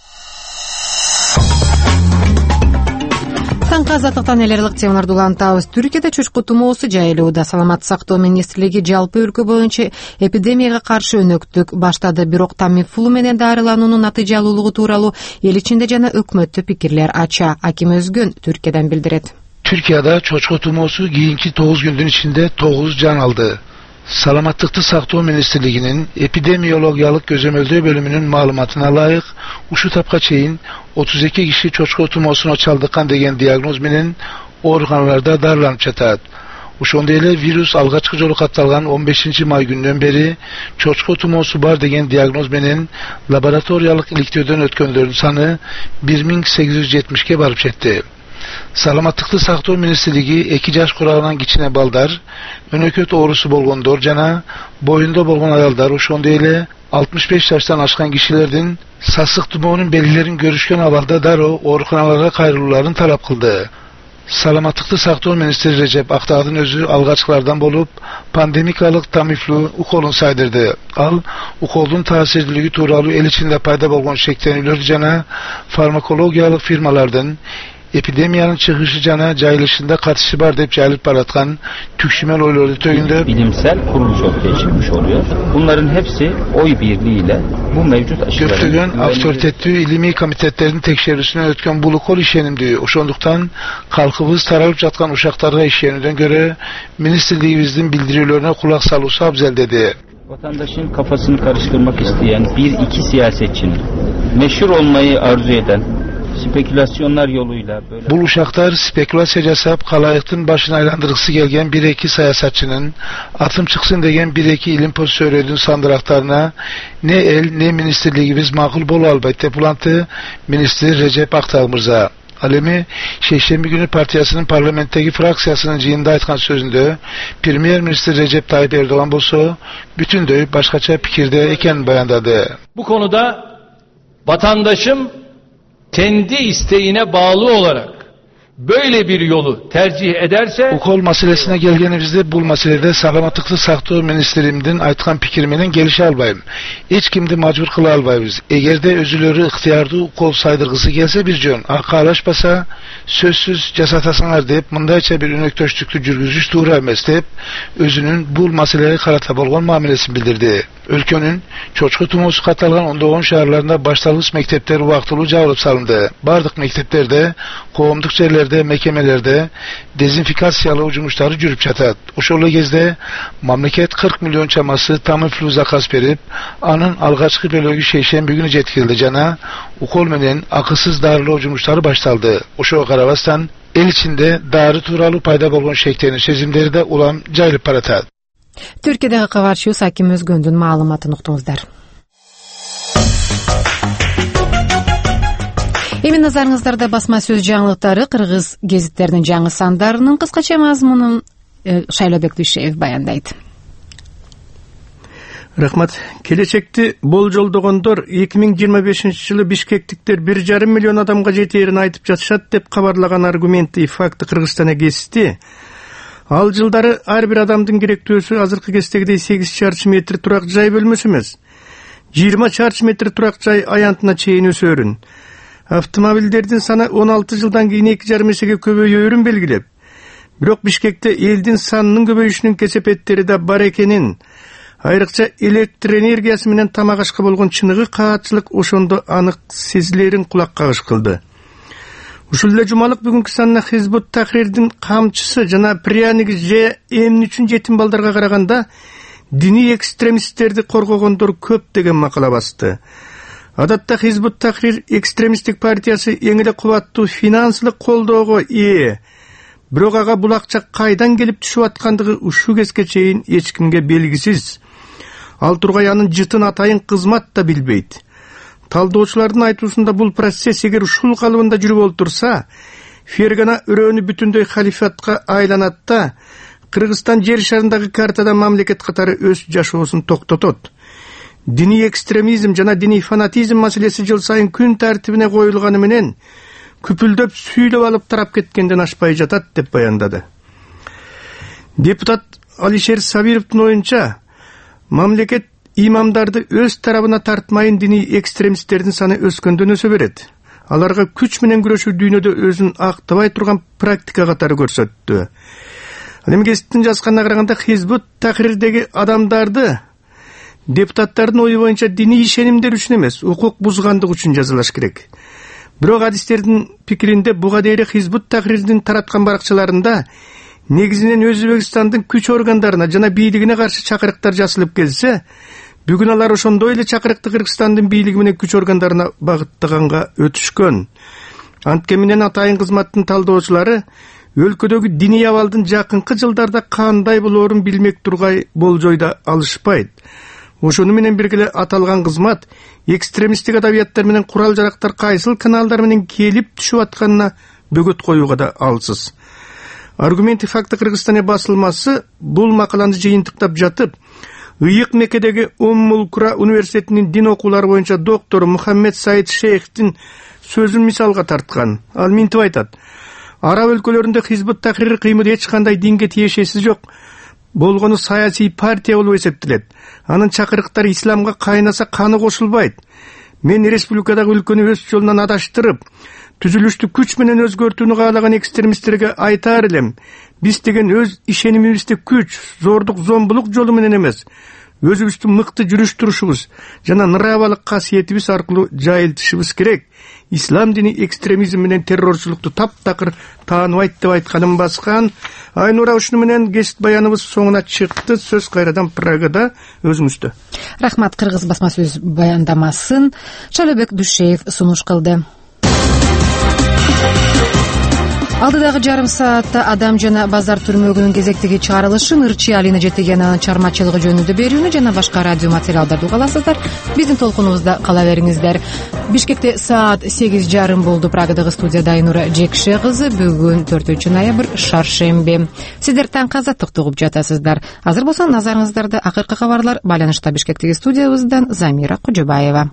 Таңкы азаттыктан элерлик темаларды улантабыз. Түркияда чочко тумоосу жайылууда. Саламаттык сактоо министрлиги жалпы өлкө боюнча эпидемияга каршы өнөктүк баштады. Бирок Тамифлу менен дарылануунун натыйжалуулугу тууралуу эл ичинде жана өкмөттө пикирлер ача. Аким Өзгөн Түркиядан билдирет. Türkiye'de çocuk tumosu keyinki 9 gündün içinde 9 can aldı. Salamatlıkta Saktoo Ministerliğinin epidemiyologyalık gözlemlediği bölümünün malumatına layık uşu tapkaçeyin 32 kişi çocuk tumosuna çaldıkan degen diagnozminin organlarda darlanıp çatat. Uşonda ele virüs algaçkı jolu katalgan 15 may günden beri çocuk tumosu bar degen diagnozmenin laboratoriyalık iliktödön ötkönlerin sanı 1870'e barıp çetti. Salamatlıklı Saktoo Ministerligi 2 yaş kurağынан giçine baldar, önököt oğrusu bolgondor jana boyunda bolgon ayaldar uşonda ele 65 yaştan aşkan kişilerden sasık tumoğunun belirlerin görüşken avalda daro oorukanalarga kayrılууларын talap kıldı. Salamatlıklı Saktoo Ministeri Recep Aktağ'ın özü algaçlardan bolup pandemikalık Tamiflu ukolun saydırdı. Al ukolun tasirliliği tuğralı el içinde payda bolgon şeklenilör jana farmakologiyalık firmalardan epidemiyanın çıkışı jana jayılışında katışı var dep jayılıp baratkan tükşümel oyları tөгündöp bilimsel kuruluş ortaya çıkmış oluyor. Bunların hepsi oy birliğiyle bu mevcut aşıların köptөгөн авторитеттүү илимий комитеттердин текшерүүсүнөн өткөн бул укол ишенимдүү. Ошондуктан калкыбыз таралып жаткан ушактарга ишенүүдөн көрө министрлигибиздин билдирүүлөрүнө кулак салуусу абзел деди. Vatandaşın kafasını karıştırmak isteyen bir iki siyasetçinin meşhur olmayı arzu eden spekülasyonlar yoluyla böyle bu uşaklar spekülasya jasap kalayıktın başına aylandırgısı gelgen bir iki siyasatçının atım çıksın degen bir iki ilim pozisörünün sandıraklarına ne el ne ministerliğimiz makul bol albayt bulantı Minister Recep Aktağ Mırza. Alemi Şeşembi günü partiyasının parlamentteki fraksiyasının cihinde aytkan sözünde Premier Minister Recep Tayyip Erdoğan bolsa bütün döyüp başkaça pikirde eken bayandadı. Bu konuda vatandaşım kendi isteğine bağlı olarak böyle bir yolu tercih ederse ukol meselesine gelgenimizde bu meselede sağlamatlıklı saktoo ministerimdin aytkan pikirmenin gelişi albayım. Hiç kimdi macbur kıla albayız. Eğer de özülörü ihtiyardı ukol saydırgısı gelse bir jön. Akalaşpasa sözsüz jasatasaňar dep mındayça bir önöktöştüklü jürgüzüş tuğra emes dep özünün bu meseleye karata bolgan muamelesini bildirdi. Ülkönün çoçku tumusu katalgan 10 şaharlarında başlangıç mektepleri vaktılı jabılıp salındı. Bardık mekteplerde, koğumduk yerlerde, mekemelerde dezinfikasiyalı ucumuşları jürüp jatat. Oşolu gezde mamleket 40 milyon çaması Tamiflu zakas berip, anın algaçkı bölögü Şeşembi günü jetkildi jana, ukol menen akısız darılı ucumuşları baştaldı. Oşo Karavastan el içinde darı turalı payda bolgon şeklerin sezimleri de ulam jayılıp baratat. Türkiýedägi Kavarşy Sakim Özgündün maglumatyny ukdyňızlar. Emin nazaryňızdarda basma söz жаңылыктары Kırgız gezitlerining жаңы sandarynyň kıskaça mazmunun Şaýlabek Düşeýew bayandaýdy. Rahmat. Келечекти болжолдогондор 2025-жылы Бишкектиктер 1,5 миллион адамга жетерин айтып жатышат деп кабарлаган аргументи факты Кыргызстана кести. Ал жылдары ар бир адамдын керектөөсү азыркы кездегидей 8 чарчы метр турак жай бөлмөсү эмес. 20 чарчы метр турак жай аянтына чейин өсөрүн. Автомобилдердин саны 16 жылдан кийин 2,5 эсеге көбөйөөрүн белгилеп. Бирок Бишкекте элдин санынын көбөйүшүнүн кесепеттери да бар экенин, айрыкча электр энергиясы менен тамак ашка болгон чыныгы каатчылык ошондо анык сезилерин кулак кагыш кылды. Ушул эле жумалык бүгүнкү санына Хизбут Тахрирдин камчысы жана пряники же эмне үчүн жетим балдарга караганда диний экстремисттерди коргогондор көп деген макала басты. Адатта Хизбут Тахрир экстремисттик партиясы эң эле кубаттуу финансылык колдоого ээ. Бирок ага бул акча кайдан келип түшүп аткандыгы ушул кезге чейин эч кимге белгисиз. Ал тургай анын жытын атайын кызмат да билбейт. Талдоочулардын айтуусунда бул процесс эгер ушул калыбында жүрүп олтурса, Фергана өрөөнү бүтүндөй халифатка айланат да, Кыргызстан жер шарындагы картада мамлекет катары өз жашоосун токтотот. Диний экстремизм жана диний фанатизм маселеси жыл сайын күн тартибине коюлганы менен күпүлдөп сүйлөп алып тарап кеткенден ашпай жатат деп баяндады. Депутат Алишер Сабировдун оюнча, мамлекет имамдарды өз тарабына тартмайын диний экстремисттердин саны өскөндөн өсө берет. Аларга күч менен күрөшүү дүйнөдө өзүн актабай турган практика катары көрсөттү. Ал эми кесиптин жазганына караганда Хизбут Тахрирдеги адамдарды депутаттардын ою боюнча диний ишенимдер үчүн эмес, укук бузгандык үчүн жазалаш керек. Бирок адистердин пикиринде буга дейре Хизбут Тахрирдин тараткан баракчаларында негизинен Өзбекстандын күч органдарына жана бийлигине каршы чакырыктар жазылып келсе, бүгүн алар ошондой эле чакырыкты Кыргызстандын бийлиги менен күч органдарына багыттаганга өтүшкөн. Анткени менен атайын кызматтын талдоочулары өлкөдөгү диний абалдын жакынкы жылдарда кандай болоорун билмек тургай болжойда алышпайт. Ошону менен бирге аталган кызмат экстремисттик адабияттар менен курал жарактар кайсыл каналдар менен келип түшүп атканына бөгөт коюуга да алсыз. Аргументи факты Кыргызстан басылмасы бул макаланы жыйынтыктап жатып, Ыйык Мекедеги Уммул-Кура университетинин дин окуулары боюнча доктору Мухаммед Саид Шейхтин сөзүн мисалга тарткан. Ал минтип айтат: Араб өлкөлөрүндө Хизбут Тахрир кыймылы эч кандай динге тиешеси жок. Болгону саясий партия болуп эсептелет. Анын чакырыктары исламга кайнаса каны кошулбайт. Мен республикадагы өлкөнү өз жолунан адаштырып, түзүлүштү күч менен өзгөртүүнү каалаган экстремисттерге айтаар элем, биз деген өз ишенимибизди күч, зордук, зомбулук жолу менен эмес, өзүбүздү мыкты жүрүштүрүшүбүз жана нравалык касиетибиз аркылуу жайылтышыбыз керек. Ислам дини экстремизм менен террорчулукту таптакыр тааныбайт деп айтканын баскан. Айнура, ушуну менен кесип баяныбыз соңуна чыкты. Сөз кайрадан Прагада өзүңүздө. Рахмат. Кыргыз басма сөз баяндамасын Шалыбек Душеев сунуш кылды. Алдыдагы жарым саатта Адам жана базар түрмөгүнүн кезектеги чыгарылышын, Ырчы Алина жетеген анын чармачылыгы жөнүндө берүүнү жана башка радио материалдарды угаласыздар. Биздин толкунубузда кала бериңиздер. Бишкекте саат 8:30 болду. Прагадагы студияда Айнура Жекше кызы. Бүгүн 4 ноябрь, шаршемби. Сиздер таңкы азаттыкты угуп жатасыздар. Азыр болсо назарыңыздарда акыркы кабарлар. Байланышта Бишкектеги студиябыздан Замира Кожобаева.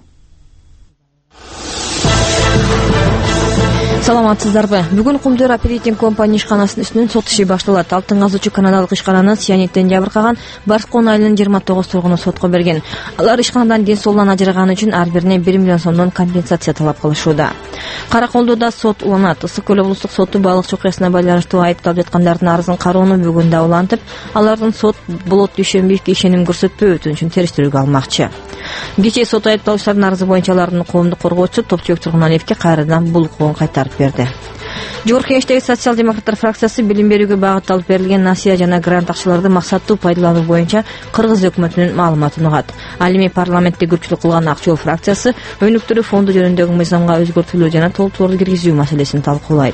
Саламатсыздарбы? Бүгүн Кумдур оперейтинг компания ишканасынын үстүнөн сот иши башталат. Алтын казуучу канадалык ишкананы сианиттен жабыркаган Барскон айылынын 29 тургуну сотко берген. Алар ишканадан ден соолугунан ажыраганы үчүн ар бирине 1 миллион сомдон компенсация талап кылышууда. Караколдоодо сот уланат. Ысык көл облустук соту балык окуясына байланыштуу айыпталып жаткандардын арызын кароону бүгүн да улантып, алардын сот Болот Дүйшөнбиевге ишеним көрсөтпөө өтүнүчүн териштирүүгө алмакчы. Кечээ сот айыпталуучулардын арызы боюнча алардын коомдук коргоочусу Топчубек Тургуналиевге кайрадан бул укугун кайтарып берди. Жогорку Кеңештеги социал-демократтар фракциясы билим берүүгө багытталып берилген насыя жана грант акчаларды максаттуу пайдалануу боюнча Кыргыз өкмөтүнүн маалыматын угат. Ал эми парламентте көпчүлүк кылган Ак жол фракциясы өнүктүрүү фонду жөнүндөгү мыйзамга өзгөртүүлөр жана толтурууларды киргизүү маселесин талкуулайт.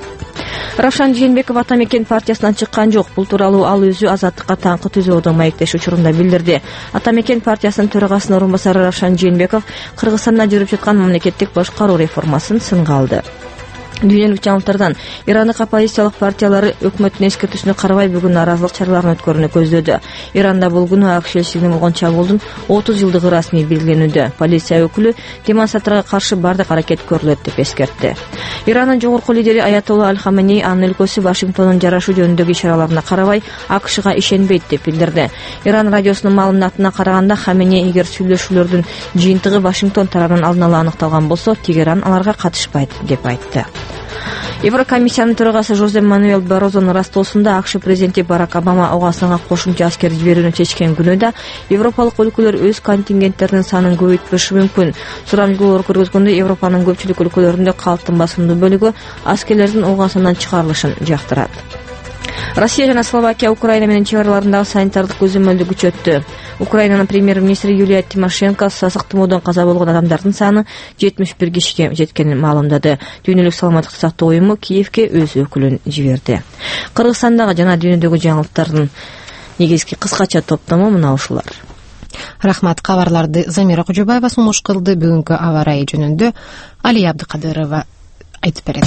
Равшан Жээнбеков Ата Мекен партиясынан чыккан жок. Бул тууралуу ал өзү Азаттыкка таңкы түзөөдө маектеш учурунда билдирди. Ата Мекен партиясынын төрагасынын орун басары Равшан Жээнбеков Кыргызстанда жүрүп жаткан мамлекеттик башкаруу реформасын сынга алды. Дүйнөлүк жаңылыктардан Ирандык оппозициялык партиялары өкмөттүн эскертүүсүнө карабай бүгүн нааразылык чараларын өткөрүүнү көздөдү. Иранда бул күнү АКШ элчилигине болгон чабуулдун 30 жылдыгы расмий белгиленүүдө. Полиция өкүлү демонстранттарга каршы бардык аракет көрүлөт деп эскертти. Ирандын жогорку лидери Аятолла Аль-Хаменей анын өлкөсү Вашингтондун жарашуу жөнүндөгү ишараларына карабай АКШга ишенбейт деп билдирди. Иран радиосунун маалыматына караганда Хаменей эгер сүйлөшүүлөрдүн жыйынтыгы Вашингтон тарабынан алдын ала аныкталган болсо, Тегеран аларга катышпайт деп айтты. Еврокомиссиянын төрагасы Жозе Мануэль Барозонун растоосунда АКШ президенти Барак Обама Афганстанга кошумча аскер жиберүүнү чечкен күнүдө Европалык өлкөлөр өз контингенттеринин санын көбөйтпөшү мүмкүн. Сурамжылоолор көргөзгөндө Европанын көпчүлүк өлкөлөрүндө калктын басымдуу бөлүгү аскерлердин Афганстандан чыгарылышын жактырат. Россия жана Словакия Украина менен чек араларындагы санитардык көзөмөлдү күчөттү. Украинанын премьер-министри Юлия Тимошенко сасыктымоодон каза болгон адамдардын саны 71 кишиге жеткенин маалымдады. Дүйнөлүк саламаттыкты сактоо уюму Киевке өз өкүлүн жиберди. Кыргызстандагы жана дүйнөдөгү жаңылыктардын негизги кыскача топтому мына ушулар. Рахмат. Кабарларды Замира Кожобаева сунуш кылды. Бүгүнкү аба ырайы жөнүндө Алия Абдыкадырова айтып берет.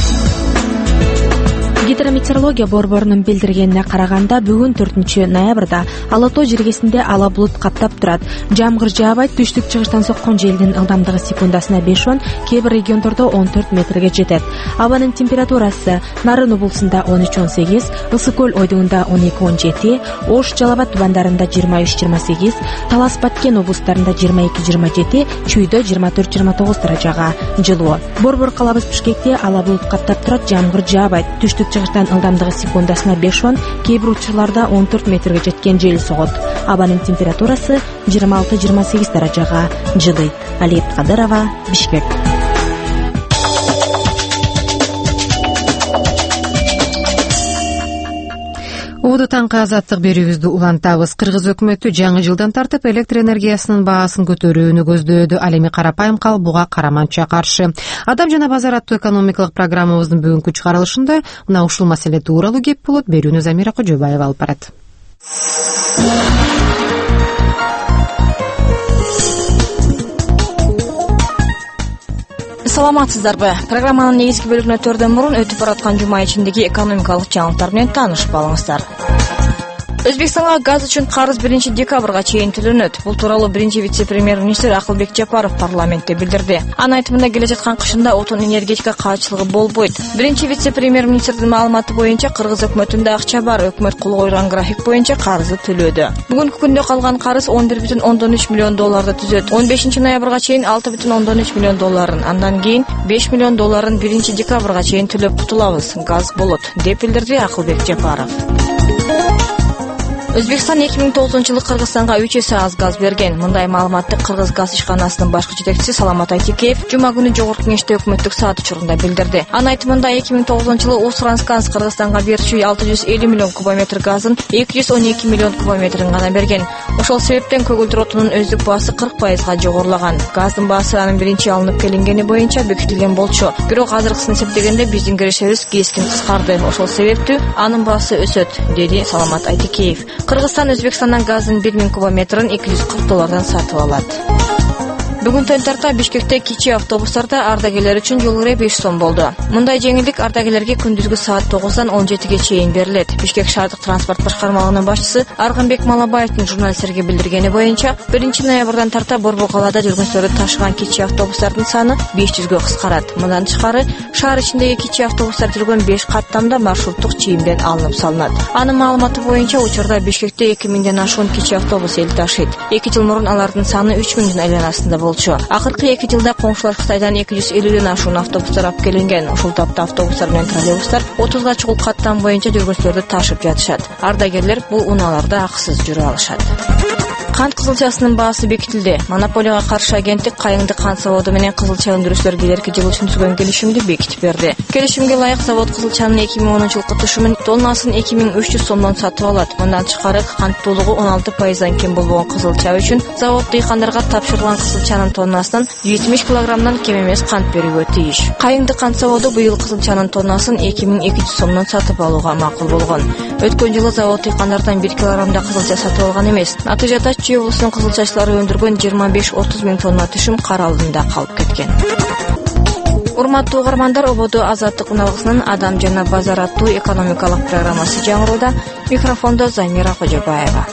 Гидрометеорология борборунун билдиргенине караганда бүгүн 4 ноябрда Ала тоо жергесинде ала булут каптап турат. Жамгыр жаабайт, түштүк чыгыштан соккон желдин ылдамдыгы секундасына 5-10, кээ бир региондордо 14 метрге жетет. Абанын температурасы Нарын облусунда 13-18, Ысык көл ойдугунда 12-17, Ош, Жалал Абад тубандарында 23-28, Талас, Баткен облустарында 22-27, Чүйдө 24-29 даражага жылуу. Борбор калабыз Бишкекте ала булут каптап турат, жамгыр жаабайт, түштүк чыгыштан ылдамдыгы секундасына 5-10, кээ бир учурларда 14 метрге жеткен жел согот. Абанын температурасы 26-28 даражага жылыйт. Алия Абдыкадырова, Бишкек. Уду таңкы азаттык берүүбүздү улантабыз. Кыргыз өкмөтү жаңы жылдан тартып электр энергиясынын баасын көтөрүүнү көздөөдү. Ал эми карапайым калыбуга караманча каршы. Адам жана базар аттуу экономикалык программабыздын бүгүнкү чыгарылышында мына ушул маселе тууралуу кеп болот. Берүүнү Замира Кожобаева алып барат. Саламатсыздарбы? Программанын негизги бөлүгүнө өтөрдөн мурун өтүп бараткан жума ичиндеги экономикалык жаңылыктар менен таанышып алыңыздар. Өзбекстанга газ үчүн карыз 1-декабрга чейин төлөнөт. Бул тууралуу биринчи вице-премьер-министр Акылбек Жапаров парламентте билдирди. Анын айтымында келе жаткан кышында отун энергетика каачылыгы болбойт. Биринчи вице-премьер-министрдин маалыматы боюнча Кыргыз өкмөтүндө акча бар, өкмөт кол койгон график боюнча карызды төлөөдө. Бүгүнкү күндө калган карыз $11,3 миллион түзөт. 15 ноябрга чейин $6,3 миллион, андан кийин $5 миллион 1-декабрга чейин төлөп кутулабыз. Газ болот, деп билдирди Акылбек Жапаров. Өзбекстан 2009-жылы Кыргызстанга 3 эсе аз газ берген. Мындай маалыматты Кыргыз газ ишканасынын башкы жетекчиси Саламат Айтикеев жума күнү жогорку кеңеште өкмөттүк саат учурунда билдирди. Анын айтымында 2009-жылы Устрансканс Кыргызстанга берчү 650 миллион кубометр газын 212 миллион кубометрин гана берген. Ошол себептен көгүлдүр отунун өздүк баасы 40%га жогорулаган. Газдын баасы анын биринчи алынып келингени боюнча бекитилген болчу. Бирок азыркысын эсептегенде биздин кирешебиз кескин кыскарды. Ошол себептүү анын баасы өсөт, деди Саламат Айтикеев. Кыргызстан Өзбекстандан газдын 1000 кубометрин $240 сатып алат. Бүгүн төн тарта Бишкекте кичи автобустарда ардагерлер үчүн жол кирет 5 сом болду. Мындай жеңилдик ардагерлерге күндүзгү саат 9-дан 17-ге чейин берилет. Бишкек шаардык транспорт башкармалыгынын башчысы Аргынбек Малабаевдин журналисттерге билдиргени боюнча 1-ноябрдан тарта Борбо калаада жүргүнчүлөрдү ташыган кичи автобустардын саны 500-гө кыскарат. Мындан тышкары шаар ичиндеги кичи автобустар жүргөн 5 каттамда маршруттук чийимден алынып салынат. Анын маалыматы боюнча учурда Бишкекте 2000ден ашуун кичи автобус эл ташыйт. 2 жыл мурун алардын саны 3000дин айланасында болчу. Акыркы 2 жылда коңшулар Кытайдан 250ден ашуун автобустар алып келинген. Ушул тапта автобустар менен троллейбустар 30га чукул каттам боюнча жүргүнчүлөрдү ташып жатышат. Ардагерлер бул унааларда акысыз жүрө алышат. Кант кызылчасынын баасы бекитилди. Монополияга каршы агенттик Кайыңды кант заводу менен кызылча өндүрүүчүлөр келерки жыл үчүн түзгөн келишимди бекитип берди. Келишимге ылайык завод кызылчанын 2010-жылкы тушумун тоннасын 2300 сомдон сатып алат. Мындан тышкары канттуулугу 16%дан кем болбогон кызылча үчүн завод дыйкандарга тапшырылган кызылчанын тоннасынан 70 килограммдан кем эмес кант берүүгө тийиш. Кайыңды кант заводу быйыл кызылчанын тоннасын 2200 сомдон сатып алууга макул болгон. Өткөн жылы завод дыйкандардан 1 килограммда кызылча сатып алган эмес. Натыйжада Чүй облусунун кызылчачылары өндүргөн 25-30 миң тонна түшүм кар алдында калып кеткен. Урматтуу угармандар, ободо Азаттык уналгысынын Адам жана базар аттуу экономикалык программасы жаңырууда. Микрофондо Замира Кожобаева.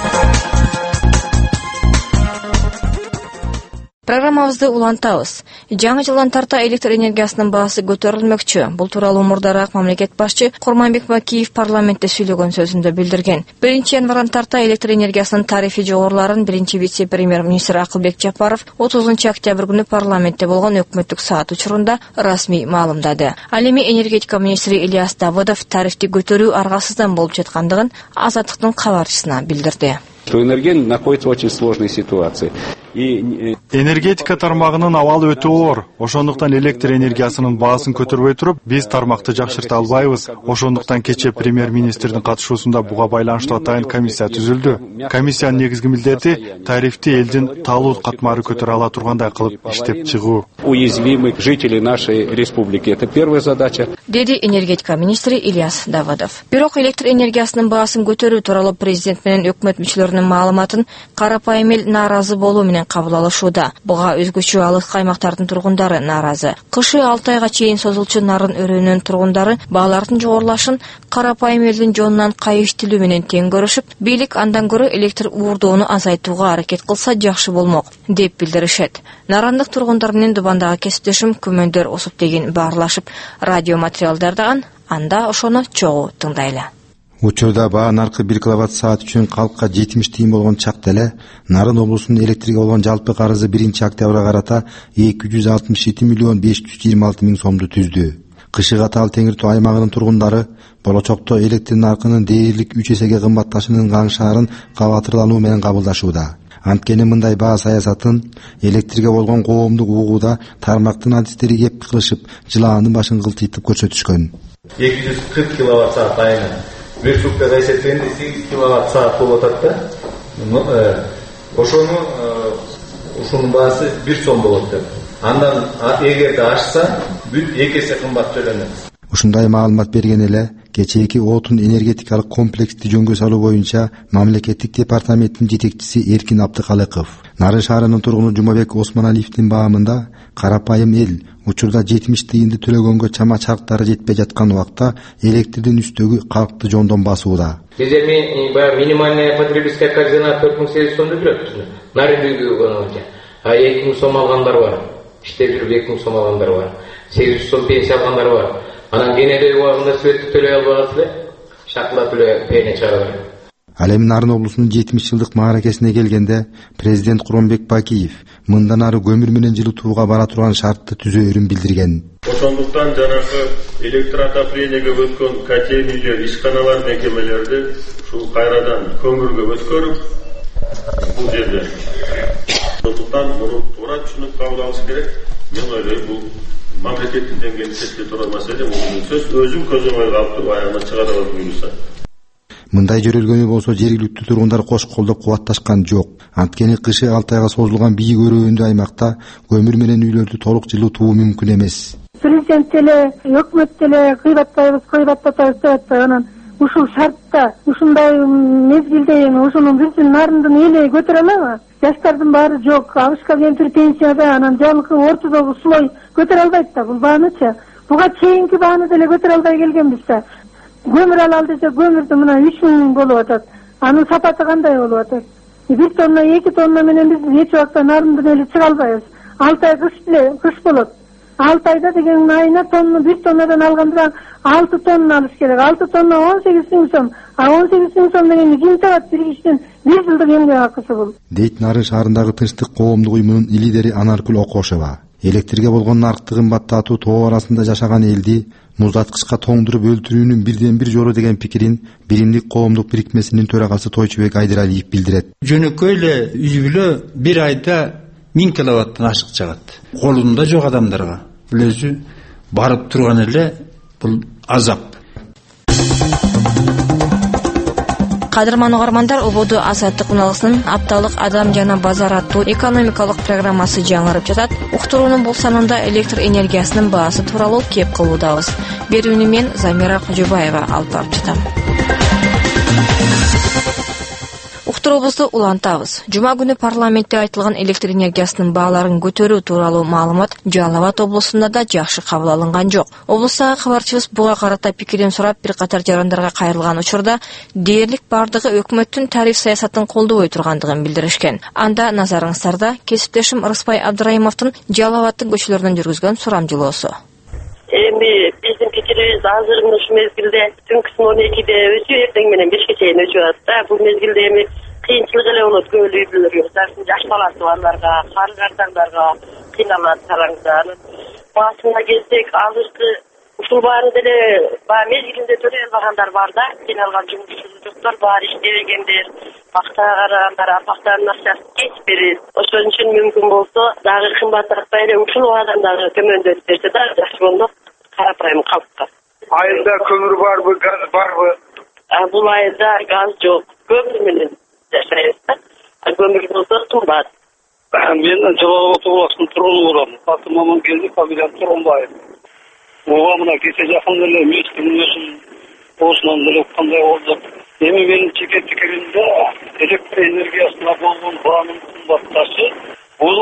Программабызды улантабыз. Жаңы жылдан тарта электр энергиясынын баасы көтөрүлмөкчү. Бул тууралуу мурдараак мамлекет башчы Курманбек Бакиев парламентте сүйлөгөн сөзүндө билдирген. 1-январдан тарта электр энергиясынын тарифи жогоруларын биринчи вице-премьер-министр Акылбек Жапаров 30-октябрь күнү парламентте болгон өкмөттүк саат учурунда расмий маалымдады. Ал эми энергетика министри Ильяс Давыдов тарифти көтөрүү аргасыздан болуп жаткандыгын Азаттыктын кабарчысына билдирди. Энергия находится в очень сложной ситуации. Энергетика тармагынын абалы өтө оор. Ошондуктан электр энергиясынын баасын көтөрбөй туруп, биз тармакты жакшырта албайбыз. Ошондуктан кечээ премьер-министрдин катышуусунда буга байланыштуу атайын комиссия түзүлдү. Комиссиянын негизги милдети тарифти элдин талуу катмары көтөрө ала тургандай кылып иштеп чыгуу. Уязвимых жителей нашей республики — это первая задача. Деди энергетика министри Ильяс Давыдов. Бирок электр энергиясынын баасын көтөрүү тууралуу президент менен өкмөт мүчөлөрүнүн маалыматын карапайым эл нааразы болуу менен кабыл алышууда. Буга өзгөчө алыс аймактардын тургундары нааразы. Кышы 6 айга чейин созулчу нарын өрөөнүнүн тургундары баалардын жогорулашын карапайым элдин жонунан кайыштилүү менен тең көрүшүп, бийлик андан көрө электр уурдоону азайтууга аракет кылса жакшы болмок, деп билдиришет. Нарандык тургундар менен Дубандагы кесиптешим Күмөндөр Осуптегин баарлашып, радио материалдардаган, анда ошону чогуу тыңдайлы. Учурда баа наркы 1 киловатт-саат үчүн калкка 70 тиын болгон чакта эле Нарын облусунун электрге болгон жалпы карызы 1-октябрга карата 267 миллион 526 миң сомду түздү. Кышы катаал Теңир Тоо аймагынын тургундары болочокто электр наркынын дээрлик 3 эсеге кымбатташынын аңшаарын кабатырлануу менен кабылдашууда. Анткени мындай баа саясатын электрге болгон коомдук угууда тармактын адистери кеп кылышып, жылаандын башын кылтыйтып көрсөтүшкөн. 240 киловатт-саат айына bir sutkada эсептегенде 8 киловатт-саат болуп атат да. Ошонун баасы 1 сом болот деп. Андан эгерде ашса, бүт 2 эсе кымбат төлөнөт. Ушундай маалымат берген эле кечээки отун энергетикалык комплексти жөнгө салуу боюнча мамлекеттик департаменттин жетекчиси Эркин Абдыкалыков. Нарын шаарынын тургуну Жумабек Осмоналиевдин баамында карапайым эл Учурда 70 тыйынды төлөгөнгө чама чарктары жетпей жаткан убакта электрдин үстөгү калкты жондон басууда. Биз эми баягы минимальная потребительская корзина 4800 сомду жүрөт. Нарынды боюнча. 2000 сом алгандар бар. Иштеп жүрүп 2000 сом алгандар бар. 800 сом пенсия алгандар бар. Анан кенеде убагында светти төлөй албагансыз эле. Шакла төлөй пене чыгарып. Ал эми Нарын облусунун 70 жылдык мааракесине келгенде президент Куронбек Бакиев мындан ары көмүр менен жылытууга бара турган шартты түзөөрүн билдирген. Ошондуктан жанагы электроотоплениеге өткөн котель үйлөр, ишканалар, мекемелерди ушул кайрадан көмүргө өткөрүп бул жерде. Ошондуктан муну туура түшүнүп кабыл алыш керек. Мен ойлойм бул мамлекеттик деңгээлде чечиле турган маселе, бул сөз өзүн көзөмөлгө алып туруп аягына чыгара алат буюрса. Мындай жөрөлгөнү болсо жергиликтүү тургундар кош колдоп кубатташкан жок. Анткени кышы 6 айга созулган бийик өрөөндүү аймакта көмүр менен үйлөрдү толук жылытуу мүмкүн эмес. Президент деле, өкмөт деле кыйбаттатабыз деп атпайбы, анан ушул шартта, ушундай мезгилде эми ушунун бирсин Нарындын эли көтөрө алабы? Жаштардын баары жок, абышка кемпир пенсияда, анан жалкы ортодогу сулой көтөрө албайт да бул баанычы. Буга чейинки бааны деле көтөрө албай келгенбиз да. Көмүр алалы десе көмүрдү мына 3000 болуп атат. Анын сапаты кандай болуп атат? 1 тонна, 2 тонна менен биз эч убакта Нарындын эли чыга албайбыз. 6 ай кыш болот. 6 айда деген айына тонна 1 тоннадан алганда 6 тонна алыш керек. 6 тонна 18.000 сом. 18.000 сом деген ким табат бир кишиден 1 жылдык эмгек акысы бул. Дейт Нарын шаарындагы Тынчтык коомдук уюмунун лидери Анаркүл Окошева. Электрге болгон наркты кымбаттатуу тоо арасында жашаган элди муздаткычка тоңдуруп өлтүрүүнүн бирден бир жолу деген пикирин Биримдик коомдук бирикмесинин төрагасы Тойчубек Айдыралиев билдирет. Жөнөкөй эле үзүлө бир айда 1000 киловаттан ашык чыгат. Колунда жок адамдарга бул өзү барып турган эле бул азап. Кадырман угармандар, ободу азаттык уналгысынын апталык адам жана базар аттуу экономикалык программасы жаңырып жатат. Уктуруунун бул санында электр энергиясынын баасы тууралуу кеп кылуудабыз. Берүүнү мен Замира Кожобаева алып барып жатам. Уктуруубузду улантабыз. Жума күнү парламентте айтылган электр энергиясынын бааларын көтөрүү тууралуу маалымат Жалал Абад облусунда да жакшы кабыл алынган жок. Облустагы кабарчыбыз буга карата пикирин сурап бир катар жарандарга кайрылган учурда дээрлик бардыгы өкмөттүн тариф саясатын колдобой тургандыгын билдиришкен. Анда назарыңыздарда кесиптешим Рыспай Абдрайымовдун Жалал Абадтын көчөлөрүнөн жүргүзгөн сурамжылоосу. Эми биздин пикирибиз азыр ушул мезгилде түнкүсүн 12де өсүп, эртең менен 5ке чейин өсүп атат. Бул мезгилде эми кыйынчылык эле болот көп үйлөргө, жаш баласы барларга, кардарларга кыйналат салаңыздар. Баасына келсек, азыркы ушул бааны деле мезгилинде төлөй албагандар бар да, кыйналган жумушчулар бар, иштебегендер, пактага карагандар, пактанын акчасын кеч берет. Ошон үчүн мүмкүн болсо, дагы кымбаттатпай эле ушул убадан дагы төмөндөтүп берсе да жакшы болмок карапайым калкка. Айында көмүр барбы, газ барбы? Бул айда газ жок, көмүр менен жашайбыз да. Көмүр болсо кымбат. Мен Жалал Абад областынын тургуну болом. Атым Амангелди, фамилиям Туронбаев. Ооба мына кече жакын эле мектептин өзүн осунан деле кандай болду. Эми менин жеке пикиримде электр энергиясына болгон баанын кымбатташы бул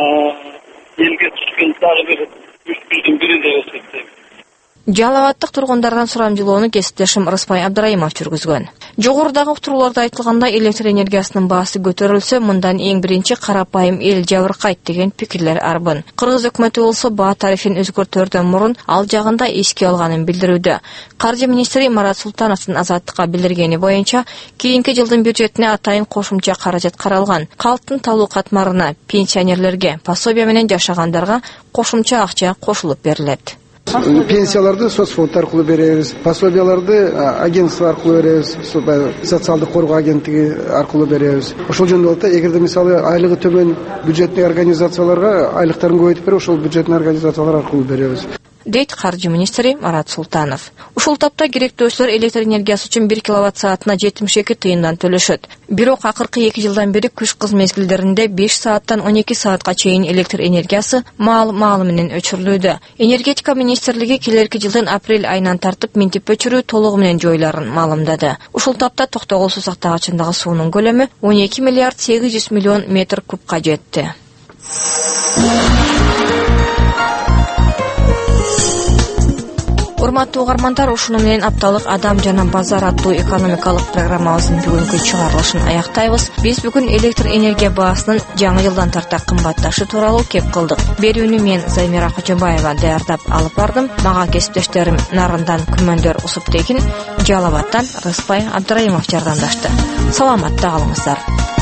элге түшкөн дагы бир мүшкүлдүн бири деп эсептейм. Жалал Абадтык тургундардан сурамжылоону кесиптешим Рыспай Абдрайымов жүргүзгөн. Жогорудагы уктурууларда айтылгандай электр энергиясынын баасы көтөрүлсө, мындан эң биринчи карапайым эл жабыркайт деген пикирлер арбын. Кыргыз өкмөтү болсо баа тарифин өзгөртөрдөн мурун ал жагында эске алганын билдирүүдө. Каржы министри Марат Султановдун Азаттыкка билдиргени боюнча, кийинки жылдын бюджетине атайын кошумча каражат каралган. Калктын талуу катмарына, пенсионерлерге, пособие менен жашагандарга кошумча акча кошулуп берилет. Пенсияларды соцфонд аркылуу беребиз, пособияларды агентство аркылуу беребиз, социалдык коргоо агенттиги аркылуу беребиз. Ошол жөнүндө эгерде мисалы айлыгы төмөн бюджеттик организацияларга айлыктарын көбөйтүп берип, ошол бюджеттик организациялар аркылуу беребиз. Дейт каржы министри Марат Султанов. Ушул тапта керектөөчүлөр электр энергиясы үчүн 1 киловатт саатына 72 тыйындан төлөшөт. Бирок акыркы 2 жылдан бери күз кыз мезгилдеринде 5 сааттан 12 саатка чейин электр энергиясы маалы менен өчүрүлүүдө. Энергетика министрлиги келерки жылдын апрель айынан тартып минтип өчүрүү толугу менен жойларын маалымдады. Ушул тапта Токтогул суу сактагычындагы суунун көлөмү 12 миллиард 800 миллион метр кубка жетти. Урматтуу угармандар, ушуну менен апталык Адам жана базар аттуу экономикалык программабыздын бүгүнкү чыгарылышын аяктайбыз. Биз бүгүн электр энергия баасынын жаңы жылдан тарта кымбатташы тууралуу кеп кылдык. Берүүнү мен Займира Кочобаева даярдап алып бардым. Мага кесиптештерим Нарындан Күмөндөр Усуптекин, Жалал Абадтан Рыспай Абдыраимов жардамдашты. Саламатта калыңыздар.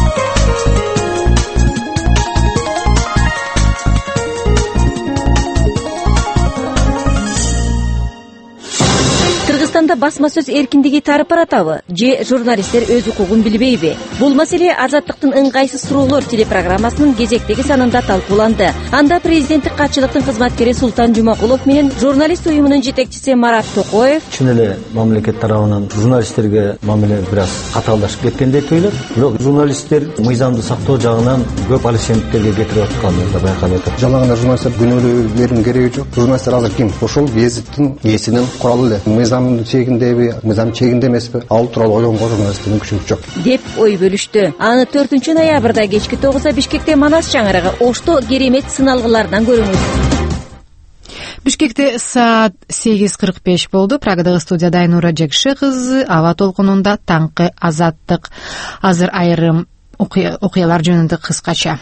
Кыргызстанда басма сөз эркиндиги тарып баратабы? Же журналисттер өз укугун билбейби? Бул маселе Азаттыктын ыңгайсыз суроолор телепрограммасынын кезектеги санында талкууланды. Анда президенттик катчылыктын кызматкери Султан Жумакулов менен журналист уюмунун жетекчиси Марат Токоев чын эле мамлекет тарабынан журналисттерге мамиле бир аз катаалдашып кеткендей туюлат. Бирок журналисттер мыйзамды сактоо жагынан көп алишендиктерге кетирип атканын да байкап атат. Жана гана журналисттер күнөөлөө берүүнүн кереги жок. Журналисттер азыр ким? Ошол гезиттин ээсинин куралы эле. Мыйзамдын чегиндеби, мыйзам чегинде эмеспи? Ал тууралуу ойлонгон журналисттин мүмкүнчүлүгү жок деп ой бөлүштү. Аны 4 ноябрда кечки 9-да Бишкекте Манас чаңырыгы Ошто керемет сыналгыларынан көрүңүз. Бишкекте саат 8:45 болду. Прагадагы студияда Айнура Жекши кызы, аба толкунунда таңкы Азаттык. Азыр айрым окуялар жөнүндө кыскача.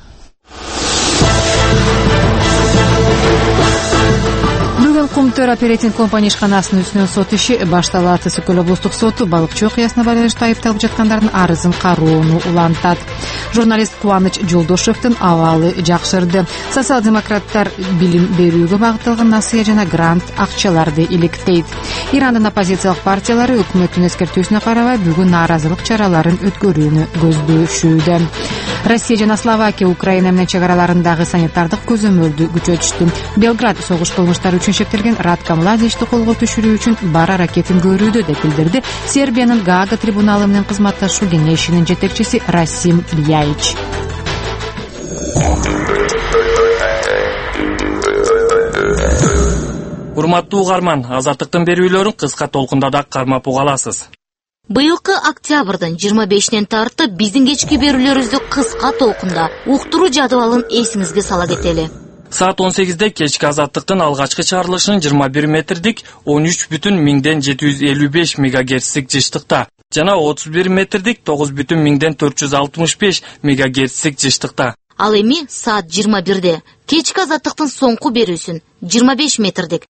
Кумтөр оперативдик компания ишканасынын үстүнөн сот иши башталат. Сөкөл облустук соту балыкчы окуясына байланыштуу айыпталып жаткандардын арызын кароону улантат. Журналист Кубаныч Жолдошевдин абалы жакшырды. Социал-демократтар билим берүүгө багытталган насыя жана грант акчаларды иликтейт. Ирандын оппозициялык партиялары өкмөттүн эскертүүсүнө карабай бүгүн нааразылык чараларын өткөрүүнү көздөшүүдө. Россия жана Словакия Украина менен чек араларындагы санитардык көзөмөлдү күчөтүштү. Белград согуш кылмыштары үчүн шектелген Ратка Младичти колго түшүрүү үчүн бар аракетин көрүүдө деп билдирди Сербиянын Гаага трибуналы менен кызматташуу кеңешинин жетекчиси Расим Лjajić. Урматтуу угарман, Азаттыктын берүүлөрүн кыска толкунда да кармап угаласыз. Быйылкы октябрдын 25-нен тартып биздин кечки берүүлөрүбүздү кыска толкунда уктуруу жадыбалын эсиңизге сала кетели. Саат 18-де кечки Азаттыктын алгачкы чыгарылышын 21 метрдик 13,755 мегагерцтик жыштыкта жана 31 метрдик 9,465 мегагерцтик жыштыкта. Ал эми саат 21-де кечки Азаттыктын соңку берүүсүн 25 метрдик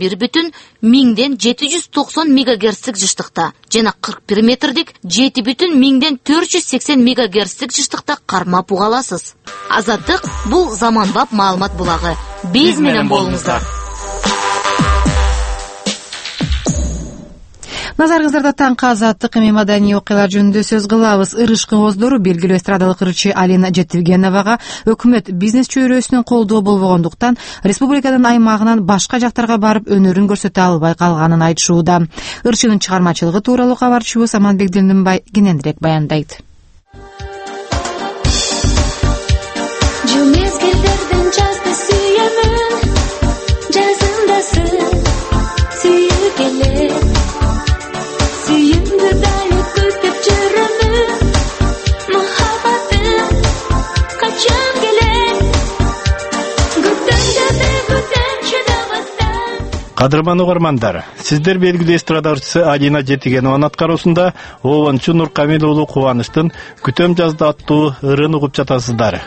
11,790 мегагерцтик жыштыкта жана 41 метрдик 7,480 мегагерцтик жыштыкта кармап угаласыз. Азаттык бул заманбап маалымат булагы. Биз менен болуңуздар. Назарыңыздарда таңкы Азаттык эми маданий окуялар жөнүндө сөз кылабыз. Ырышкы оздору белгилүү эстрадалык ырчы Алина Жетилгеновага өкмөт бизнес чөйрөсүнүн колдоо болбогондуктан республиканын аймагынан башка жактарга барып өнөрүн көрсөтө албай калганын айтышууда. Ырчынын чыгармачылыгы тууралуу кабарчыбыз Аманбек Дилдинбай кененирээк баяндайт. Кадырман угармандар, сиздер белгилүү эстрада ырчысы Алина Жетигенованын аткаруусунда Обончу Нуркамил уулу Кубанычтын Күтөм жазды аттуу ырын угуп жатасыздар.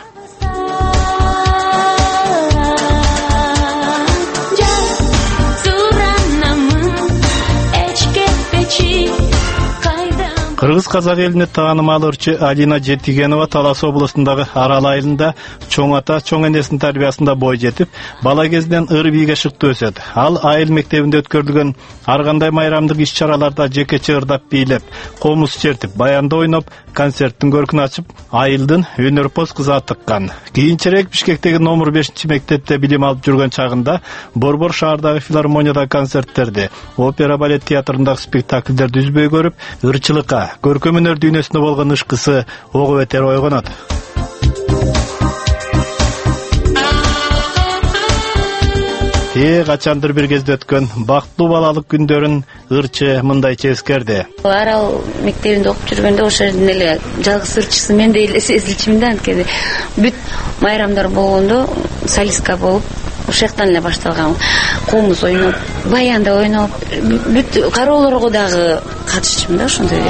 Кыргыз-казак элине таанымал ырчы Алина Жетигенова Талас облусундагы Арал айылында чоң ата, чоң энесинин тарбиясында бой жетип, бала кезинен ыр бийге шыктуу өсөт. Ал айыл мектебинде өткөрүлгөн ар кандай майрамдык иш-чараларда жекече ырдап бийлеп, комуз чертип, баянда ойноп, концерттин көркүн ачып, айылдын өнөрпоз кызы аттыккан. Кийинчерээк Бишкектеги номер 5-мектепте билим алып жүргөн чагында Борбор шаардагы филармонияда концерттерди, опера балет театрындагы спектакльдерди үзбөй көрүп, ырчылыкка, көркөм өнөр дүйнөсүндө болгон ышкысы ого бетер ойгонот. Качандыр бир кезде өткөн бактылуу балалык күндөрүн ырчы мындайча эскерди. Арал мектебинде окуп жүргөндө ошол жерден эле жалгыз ырчысы менде эле сезилчүмүн да, анткени бүт майрамдар болгондо солистка болуп ошол жактан эле башталган. Комуз ойноп, баянда ойноп, бүт кароолорго дагы катышчумун да ошондой.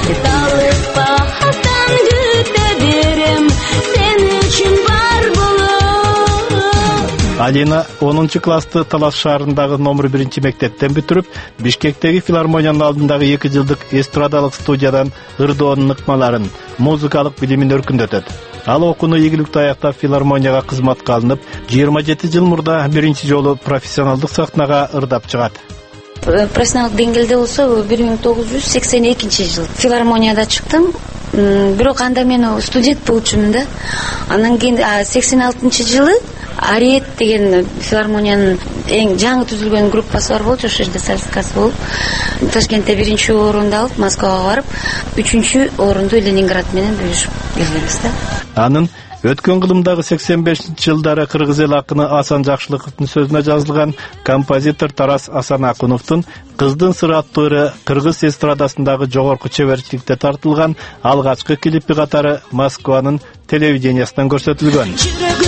Алина 10 классты Талас шаарындагы номер 1 мектептен бүтүрүп, Бишкектеги филармониянын алдындагы 2 жылдык эстрадалык студиядан ырдоонун ыкмаларын, музыкалык билимин өркүндөтөт. Ал окууну ийгиликтүү аяктап филармонияга кызматка алынып, 27 жыл мурда биринчи жолу профессионалдык сахнага ырдап чыгат. Профессионалдык деңгээлде болсо 1982 жыл филармонияда чыктым. Бирок анда мен студент болчумун да. Андан кийин 86 жылы Ариет деген филармониянын эң жаңы түзүлгөн группасы бар болчу, ошол жерде солисткасы болуп, Ташкентте 1 орунду алып, Москвага барып, 3 орунду Ленинград менен бөлүшүп келгенбиз да. Анын өткөн кылымдагы 85-жылдары кыргыз эл акыны Асан Жакшылыковдун сөзүнө жазылган композитор Тарас Асанакуновдун Кыздын сыры аттуу ыры кыргыз эстрадасындагы жогорку чеберчиликте тартылган алгачкы клипи катары Москванын телевидениясынан көрсөтүлгөн.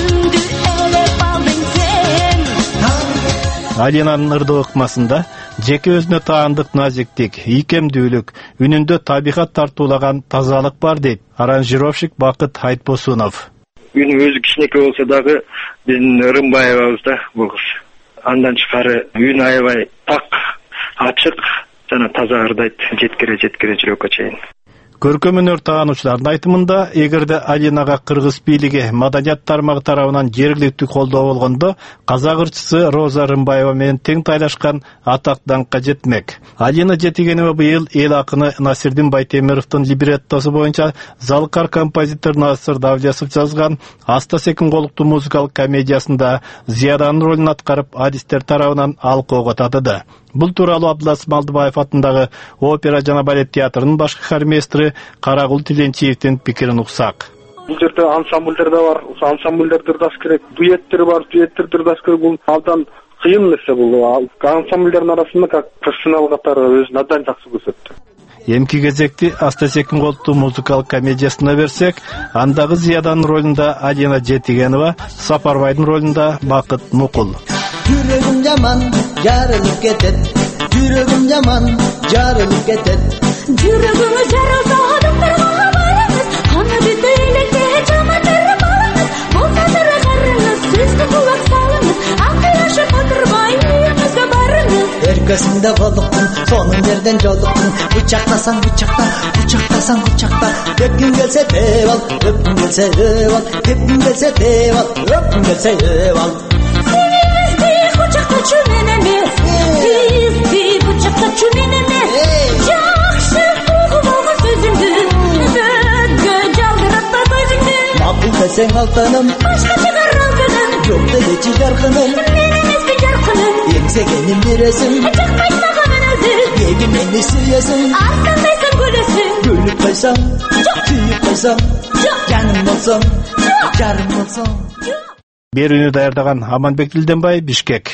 Алинанын ырдоо ыкмасында жеке өзүнө таандык назиктик, ийкемдүүлүк, үнүндө табигат тартуулаган тазалык бар дейт аранжировщик Бакыт Айтбосунов. Үнү өзү кичинекей болсо дагы биздин Рымбаевабыз да бул кыз. Андан тышкары үнү аябай так, ачык жана таза ырдайт, жеткире жүрөккө чейин. Көркөм өнөр таануучулардын айтымында, эгерде Алинага кыргыз бийлиги маданият тармагы тарабынан жергиликтүү колдоо болгондо, казак ырчысы Роза Рымбаева менен тең тайлашкан атак даңкка жетмек. Алина Жетигенова быйыл эл акыны Насирдин Байтемировдун либреттосу боюнча залкар композитор Насыр Давлесов жазган Аста секин колуктуу музыкалык комедиясында Зияданын ролун аткарып, адистер тарабынан алкоого татыды. Бул тууралуу Абдулас Малдыбаев атындагы опера жана балет театрынын башкы хормейстери Карагул Тиленчиевдин пикирин уксак. Бул жерде ансамбльдер да бар, ансамбльдерди ырдаш керек, дуэттер бар, дуэттерди ырдаш керек. Бул абдан кыйын нерсе бул. Ансамбльдердин арасында как профессионал катары өзүн абдан жакшы көрсөттү. Эмки кезекти Аста секин колуктуу музыкалык комедиясына берсек, андагы Зияданын ролунда Алина Жетигенова, Сапарбайдын ролунда Бакыт Мукул. Жүрөгүм жаман, жарылып кетет. Жүрөгүм жаман, жарылып кетет. Жүрөгүңүз жарылса, адамдарга кабарыңыз. Аны бүт электе жамандырып алыңыз. Болса дыры карыңыз, сөзгө кулак салыңыз. Акылашып отурбай, үйүңүзгө барыңыз. Эркесинде колуктун, сонун жерден жолуктун. Бычактасаң бычакта, бычактасаң бычакта. Өпкүң келсе деп ал, өпкүң келсе деп ал. Тепкиң келсе деп ал, өпкүң келсе деп ал. Бычакта чүмен эмес, бизди бычакта чүмен эмес. Жакшы угуп алган сөзүңдү, сөзгө жалдыратпа көзүңдү. Макул десең алтыным, башка чыгар алтыным. Жок делечи жаркыным, мен эмеспин жаркыным. Эңсегенин бересиң, жакпайт мага өзү. Неге мени сүйөсүң, арзандайсың күлөсүң. Күлүп койсоң, жок сүйүп койсоң, жок жаным болсоң, жок жарым болсоң. Берүүнү даярдаган Аманбек Дилденбай, Бишкек.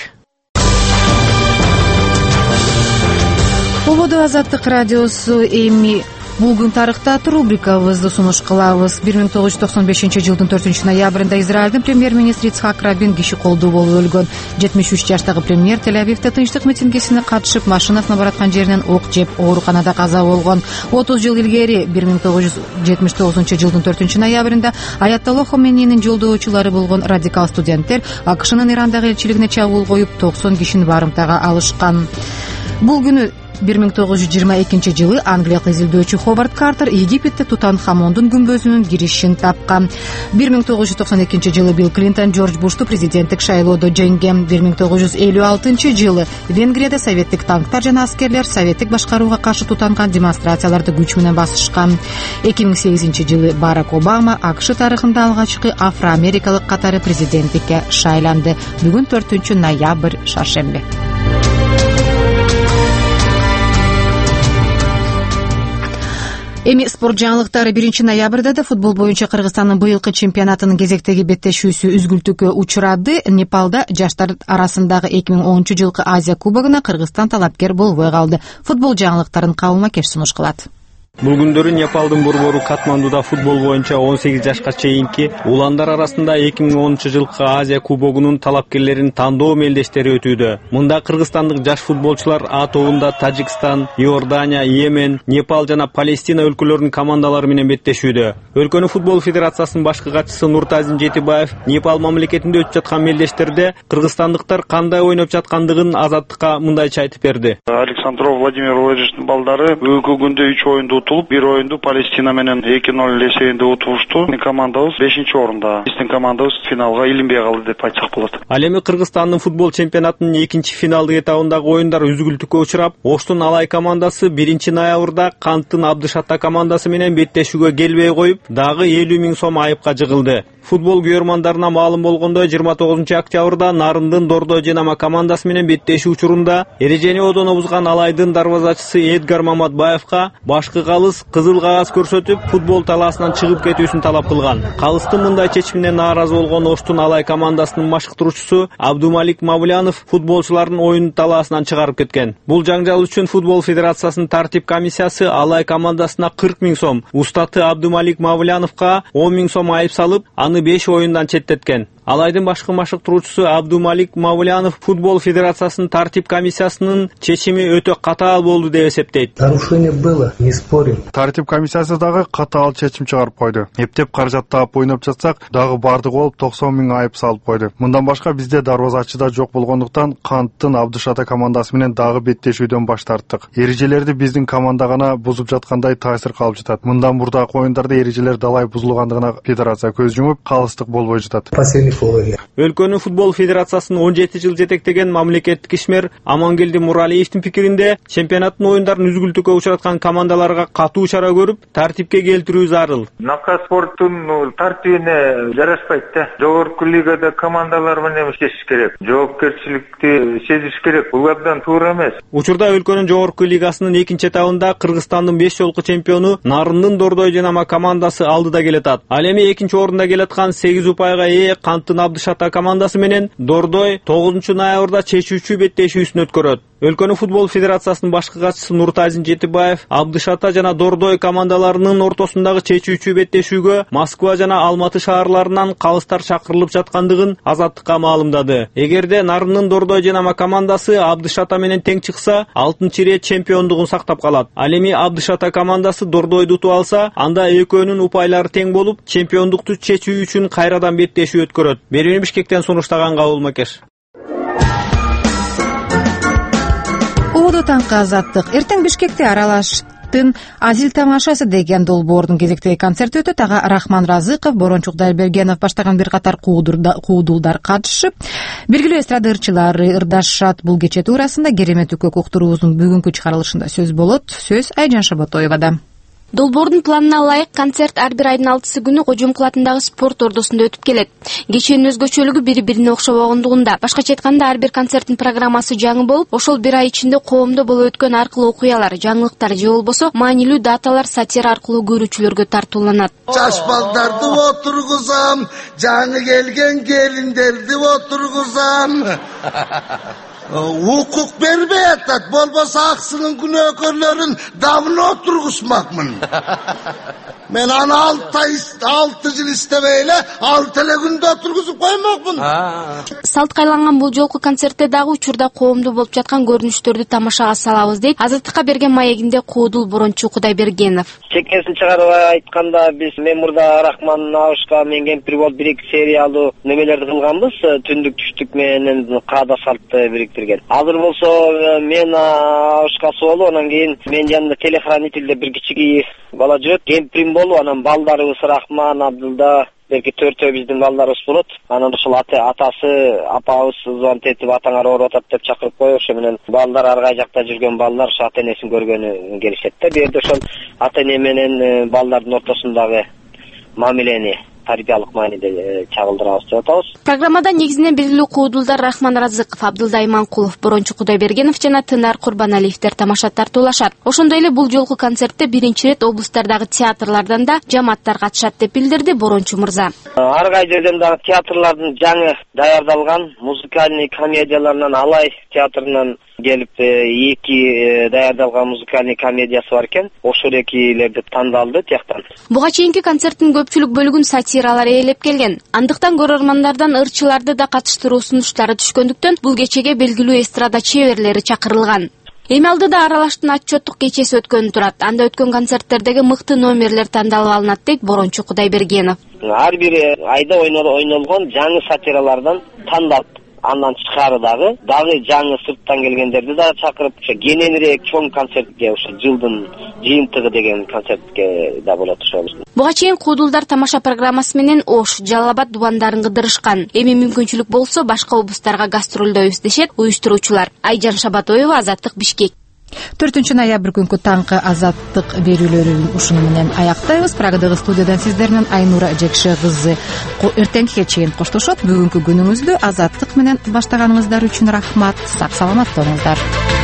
Ободо Азаттык радиосу эми Булгун тарыхтат рубрикабызды сунуш кылабыз. 1995 жылдын 4-ноябрында Израилдин премьер-министри Ицхак Рабин киши колдуу болуп өлгөн. 73 жаштагы премьер Тель-Авивде тынчтык митингисине катышып, машинасына бараткан жеринен ок жеп, ооруканада каза болгон. 30 жыл илгери 1979 жылдын 4-ноябрында Аятолла Хоменейнин жолдоочулары болгон радикал студенттер АКШнын Ирандагы элчилигине чабуул коюп, 90 кишини барымтага алышкан. Бул күнү 1922 жылы англиялык изилдөөчү Ховард Картер Египетте Тутанхамондун күмбөзүнүн киришин тапкан. 1992 жылы Билл Клинтон Джордж Бушту президенттик шайлоодо жеңген. 1956 жылы Венгрияда советтик танктар жана аскерлер советтик башкарууга каршы тутанган демонстрацияларды күч менен басышкан. 2008 жылы Барак Обама АКШ тарыхында алгачкы афро-америкалык катары президенттикке шайланды. Бүгүн 4-ноябрь шаршемби. Эми спорт жаңылыктары. 1-ноябрда да футбол боюнча Кыргызстандын быйылкы чемпионатынын кезектеги беттешүүсү үзгүлтүүгө учурады. Непалда жаштар арасындагы 2010 жылкы Азия кубогуна Кыргызстан талапкер болбой калды. Футбол жаңылыктарын Кабыл Макеш сунуш кылат. Бул күндөрү Непалдын борбору Катмандуда футбол боюнча 18 жашка чейинки уландар арасында 2010-жылкы Азия кубогунун талапкерлерин тандоо мелдештери өтүүдө. Мында кыргызстандык жаш футболчулар А тобунда Тажикстан, Иордания, Йемен, Непал жана Палестина өлкөлөрүнүн командалары менен беттешүүдө. Өлкөнүн футбол федерациясынын башкы катчысы Нуртазин Жетибаев Непал мамлекетинде өтүп жаткан мелдештерде кыргызстандыктар кандай ойноп жаткандыгын Азаттыкка мындайча айтып берди. Александров Владимир Владимировичтин балдары өкү күндө 3 оюнду утулуп, бир оюнду Палестина менен 2-0 эсебинде утушту. Командабыз 5-орунда. Биздин командабыз финалга илинбей калды деп айтсак болот. Ал эми Кыргызстандын футбол чемпионатынын 2-финалдык этабындагы оюндар үзгүлтүккө учурап, Оштун Алай командасы 1-ноябрда Канттын Абдышата командасы менен беттешүүгө келбей коюп, дагы 50 000 сом айыпка жыгылды. Футбол күйөрмандарына маалым болгондой 29-октябрда Нарындын Дордой Женама командасы менен беттешүү учурунда эрежени одоно бузган Алайдын дарбазачысы Эдгар Маматбаевка башкы калыс кызыл кагаз көрсөтүп, футбол талаасынан чыгып кетүүсүн талап кылган. Калыстын мындай чечимине нааразы болгон Оштун Алай командасынын машыктыруучусу Абдумалик Мавлянов футболчулардын оюн талаасынан чыгарып кеткен. Бул жаңжал үчүн футбол федерациясынын тартип комиссиясы Алай командасына 40 000 сом, устаты Абдумалик Мавляновка 10 000 сом айып салып, 5 оюндан четтеткен. Алайдын башкы машыктыруучусу Абдумалик Мавлянов футбол федерациясынын тартип комиссиясынын чечими өтө катаал болду деп эсептейт. Нарушение было, не спорим. Тартип комиссиясы дагы катаал чечим чыгарып койду. Эптеп каражат таап ойноп жатсак, дагы бардыгы болуп 90 000 айып салып койду. Мындан башка бизде дарбазачы да жок болгондуктан Канттын Абдышата командасы менен дагы беттешүүдөн баш тарттык. Эрежелерди биздин команда гана бузуп жаткандай таасир калып жатат. Мындан мурдагы оюндарда эрежелер далай бузулгандыгына федерация көз жумуп, калыстык болбой жатат. Өлкөнүн футбол федерациясын 17 жыл жетектеген мамлекеттик ишмер Амангелди Муралиевдин пикиринде чемпионаттын оюндарын үзгүлтүккө учураткан командаларга катуу чара көрүп, тартипке келтирүү зарыл. Нака спорттун тартибине жарашпайт да. Жогорку лигада командалар менен иштеш керек. Жоопкерчиликти сезиш керек. Бул абдан туура эмес. Учурда өлкөнүн жогорку лигасынын 2-этабында Кыргызстандын 5 жолку чемпиону Нарындын Дордой Женама командасы алдыда келатат. Ал эми 2-орунда келаткан 8 упайга Канттын Абдышата командасы менен Дордой 9-ноябрда чечүүчү беттешүүсүн өткөрөт. Өлкөнүн футбол федерациясынын башкы катчысы Нуртазин Жетибаев Абдышата жана Дордой командаларынын ортосундагы чечүүчү беттешүүгө Москва жана Алматы шаарларынан калыстар чакырылып жаткандыгын Азаттыкка маалымдады. Эгерде Нарындын Дордой Женама командасы Абдышата менен тең чыкса, 6-ирет чемпиондугун сактап калат. Ал эми Абдышата командасы Дордойду утуп алса, анда экөөнүн упайлары тең болуп, чемпиондукту чечүү үчүн кайрадан беттешүү өткөрөт. Берүүнү Бишкектен сунуштаган Кабыл Макеш. Убуду таңкы Азаттык. Эртең Бишкекте аралаштын Азил тамашасы деген долбоордун кезектеги концерти өтөт. Ага Рахман Разыков, Борончук Дайбергенов баштаган бир катар куудулдар катышып, белгилүү эстрада ырчылары ырдашат. Бул кече туурасында Керемет Үкөк уктуруубуздун бүгүнкү чыгарылышында сөз болот. Сөз Айжан Шаботоевада. Долбоордун планына ылайык концерт ар бир айдын 6-сы күнү Кожомкул атындагы спорт ордосунда өтүп келет. Кеченин өзгөчөлүгү бири-бирине окшобогондугунда. Башкача айтканда ар бир концерттин программасы жаңы болуп, ошол бир ай ичинде коомдо болуп өткөн ар кыл окуялар, жаңылыктар же болбосо маанилүү даталар сатира аркылуу көрүүчүлөргө тартууланат. Жаш балдарды отургузам, жаңы келген келиндерди отургузам. Укук бербей атат, болбосо аксынын күнөөкөрлөрүн давно отургузмакмын. Мен аны 6 жыл истебей эле 6 эле күндө отургузуп коймокмун. Салт кайланган бул жолку концертте дагы учурда коомдо болуп жаткан көрүнүштөрдү тамашага салабыз дейт Азаттыкка берген маегинде Куудул Борончук Кудайбергенов. Чекесин чыгарып айтканда биз мен мурда Рахман Абышка мен кемпир болуп 1-2 сериялуу немелерди кылганбыз. Түндүк түштүк менен каада салтты бириктирген. Азыр болсо мен Абышкасы болуп, анан кийин мен жанымда телохранитель деп бир кичиги бала жүрөт. Кемпирим болуп, анан балдарыбыз Рахман, Абдулда, белки 4 биздин балдарыбыз болот. Анан ошол атасы, апабыз звонок этип атаңар ооруп атат деп чакырып коюп, ошо менен балдар ар кай жакта жүргөн балдар ошо ата энесин көргөнү келишет да. Бу жерде ошол ата эне менен балдардын ортосундагы мамилени тарбиялык мааниде чагылдырабыз деп атабыз. Программада негизинен белгилүү куудулдар Рахман Разыков, Абдулда Иманкулов, Борончук Кудайбергенов жана Тынар Курбаналиевдер тамаша тартуулашат. Ошондой эле бул жолку концертте биринчи ирет облустардагы театрлардан да жамааттар катышат деп билдирди Борончу мырза. Ар кай жерден дагы театрлардын жаңы даярдалган музыкальный комедияларынан Алай театрынан келип эки даярдалган музыкальный комедиясы бар экен. Ошол экилерди тандалды тияктан. Буга чейинки концерттин көпчүлүк бөлүгүн сатиралар ээлеп келген. Андыктан көрөрмандардан ырчыларды да катыштыруу сунуштары түшкөндүктөн бул кечеге белгилүү эстрада чеберлери чакырылган. Эми алдыда аралаштын отчеттук кечеси өткөнү турат. Анда өткөн концерттердеги мыкты номерлер тандалып алынат дейт Борончу Кудайбергенов. Ар бир айда ойнолгон жаңы сатиралардан тандап андан тышкары дагы жаңы сырттан келгендерди да чакырып, кененирээк чоң концертке, жылдын жыйынтыгы деген концертке да болот ошол. Буга чейин Куудулдар тамаша программасы менен Ош, Жалал Абад дубандарын кыдырышкан. Эми мүмкүнчүлүк болсо башка облустарга гастролдойбуз дешет уюштуруучулар. Айжан Шабатоева, Азаттык, Бишкек. 4-ноябрь күнкү таңкы Азаттык берүүлөрүн ушуну менен аяктайбыз. Прагадагы студиядан сиздер менен Айнура Жекше кызы эртеңкиге чейин коштошот. Бүгүнкү күнүңүздү Азаттык менен баштаганыңыздар үчүн рахмат. Сак саламат болуңуздар.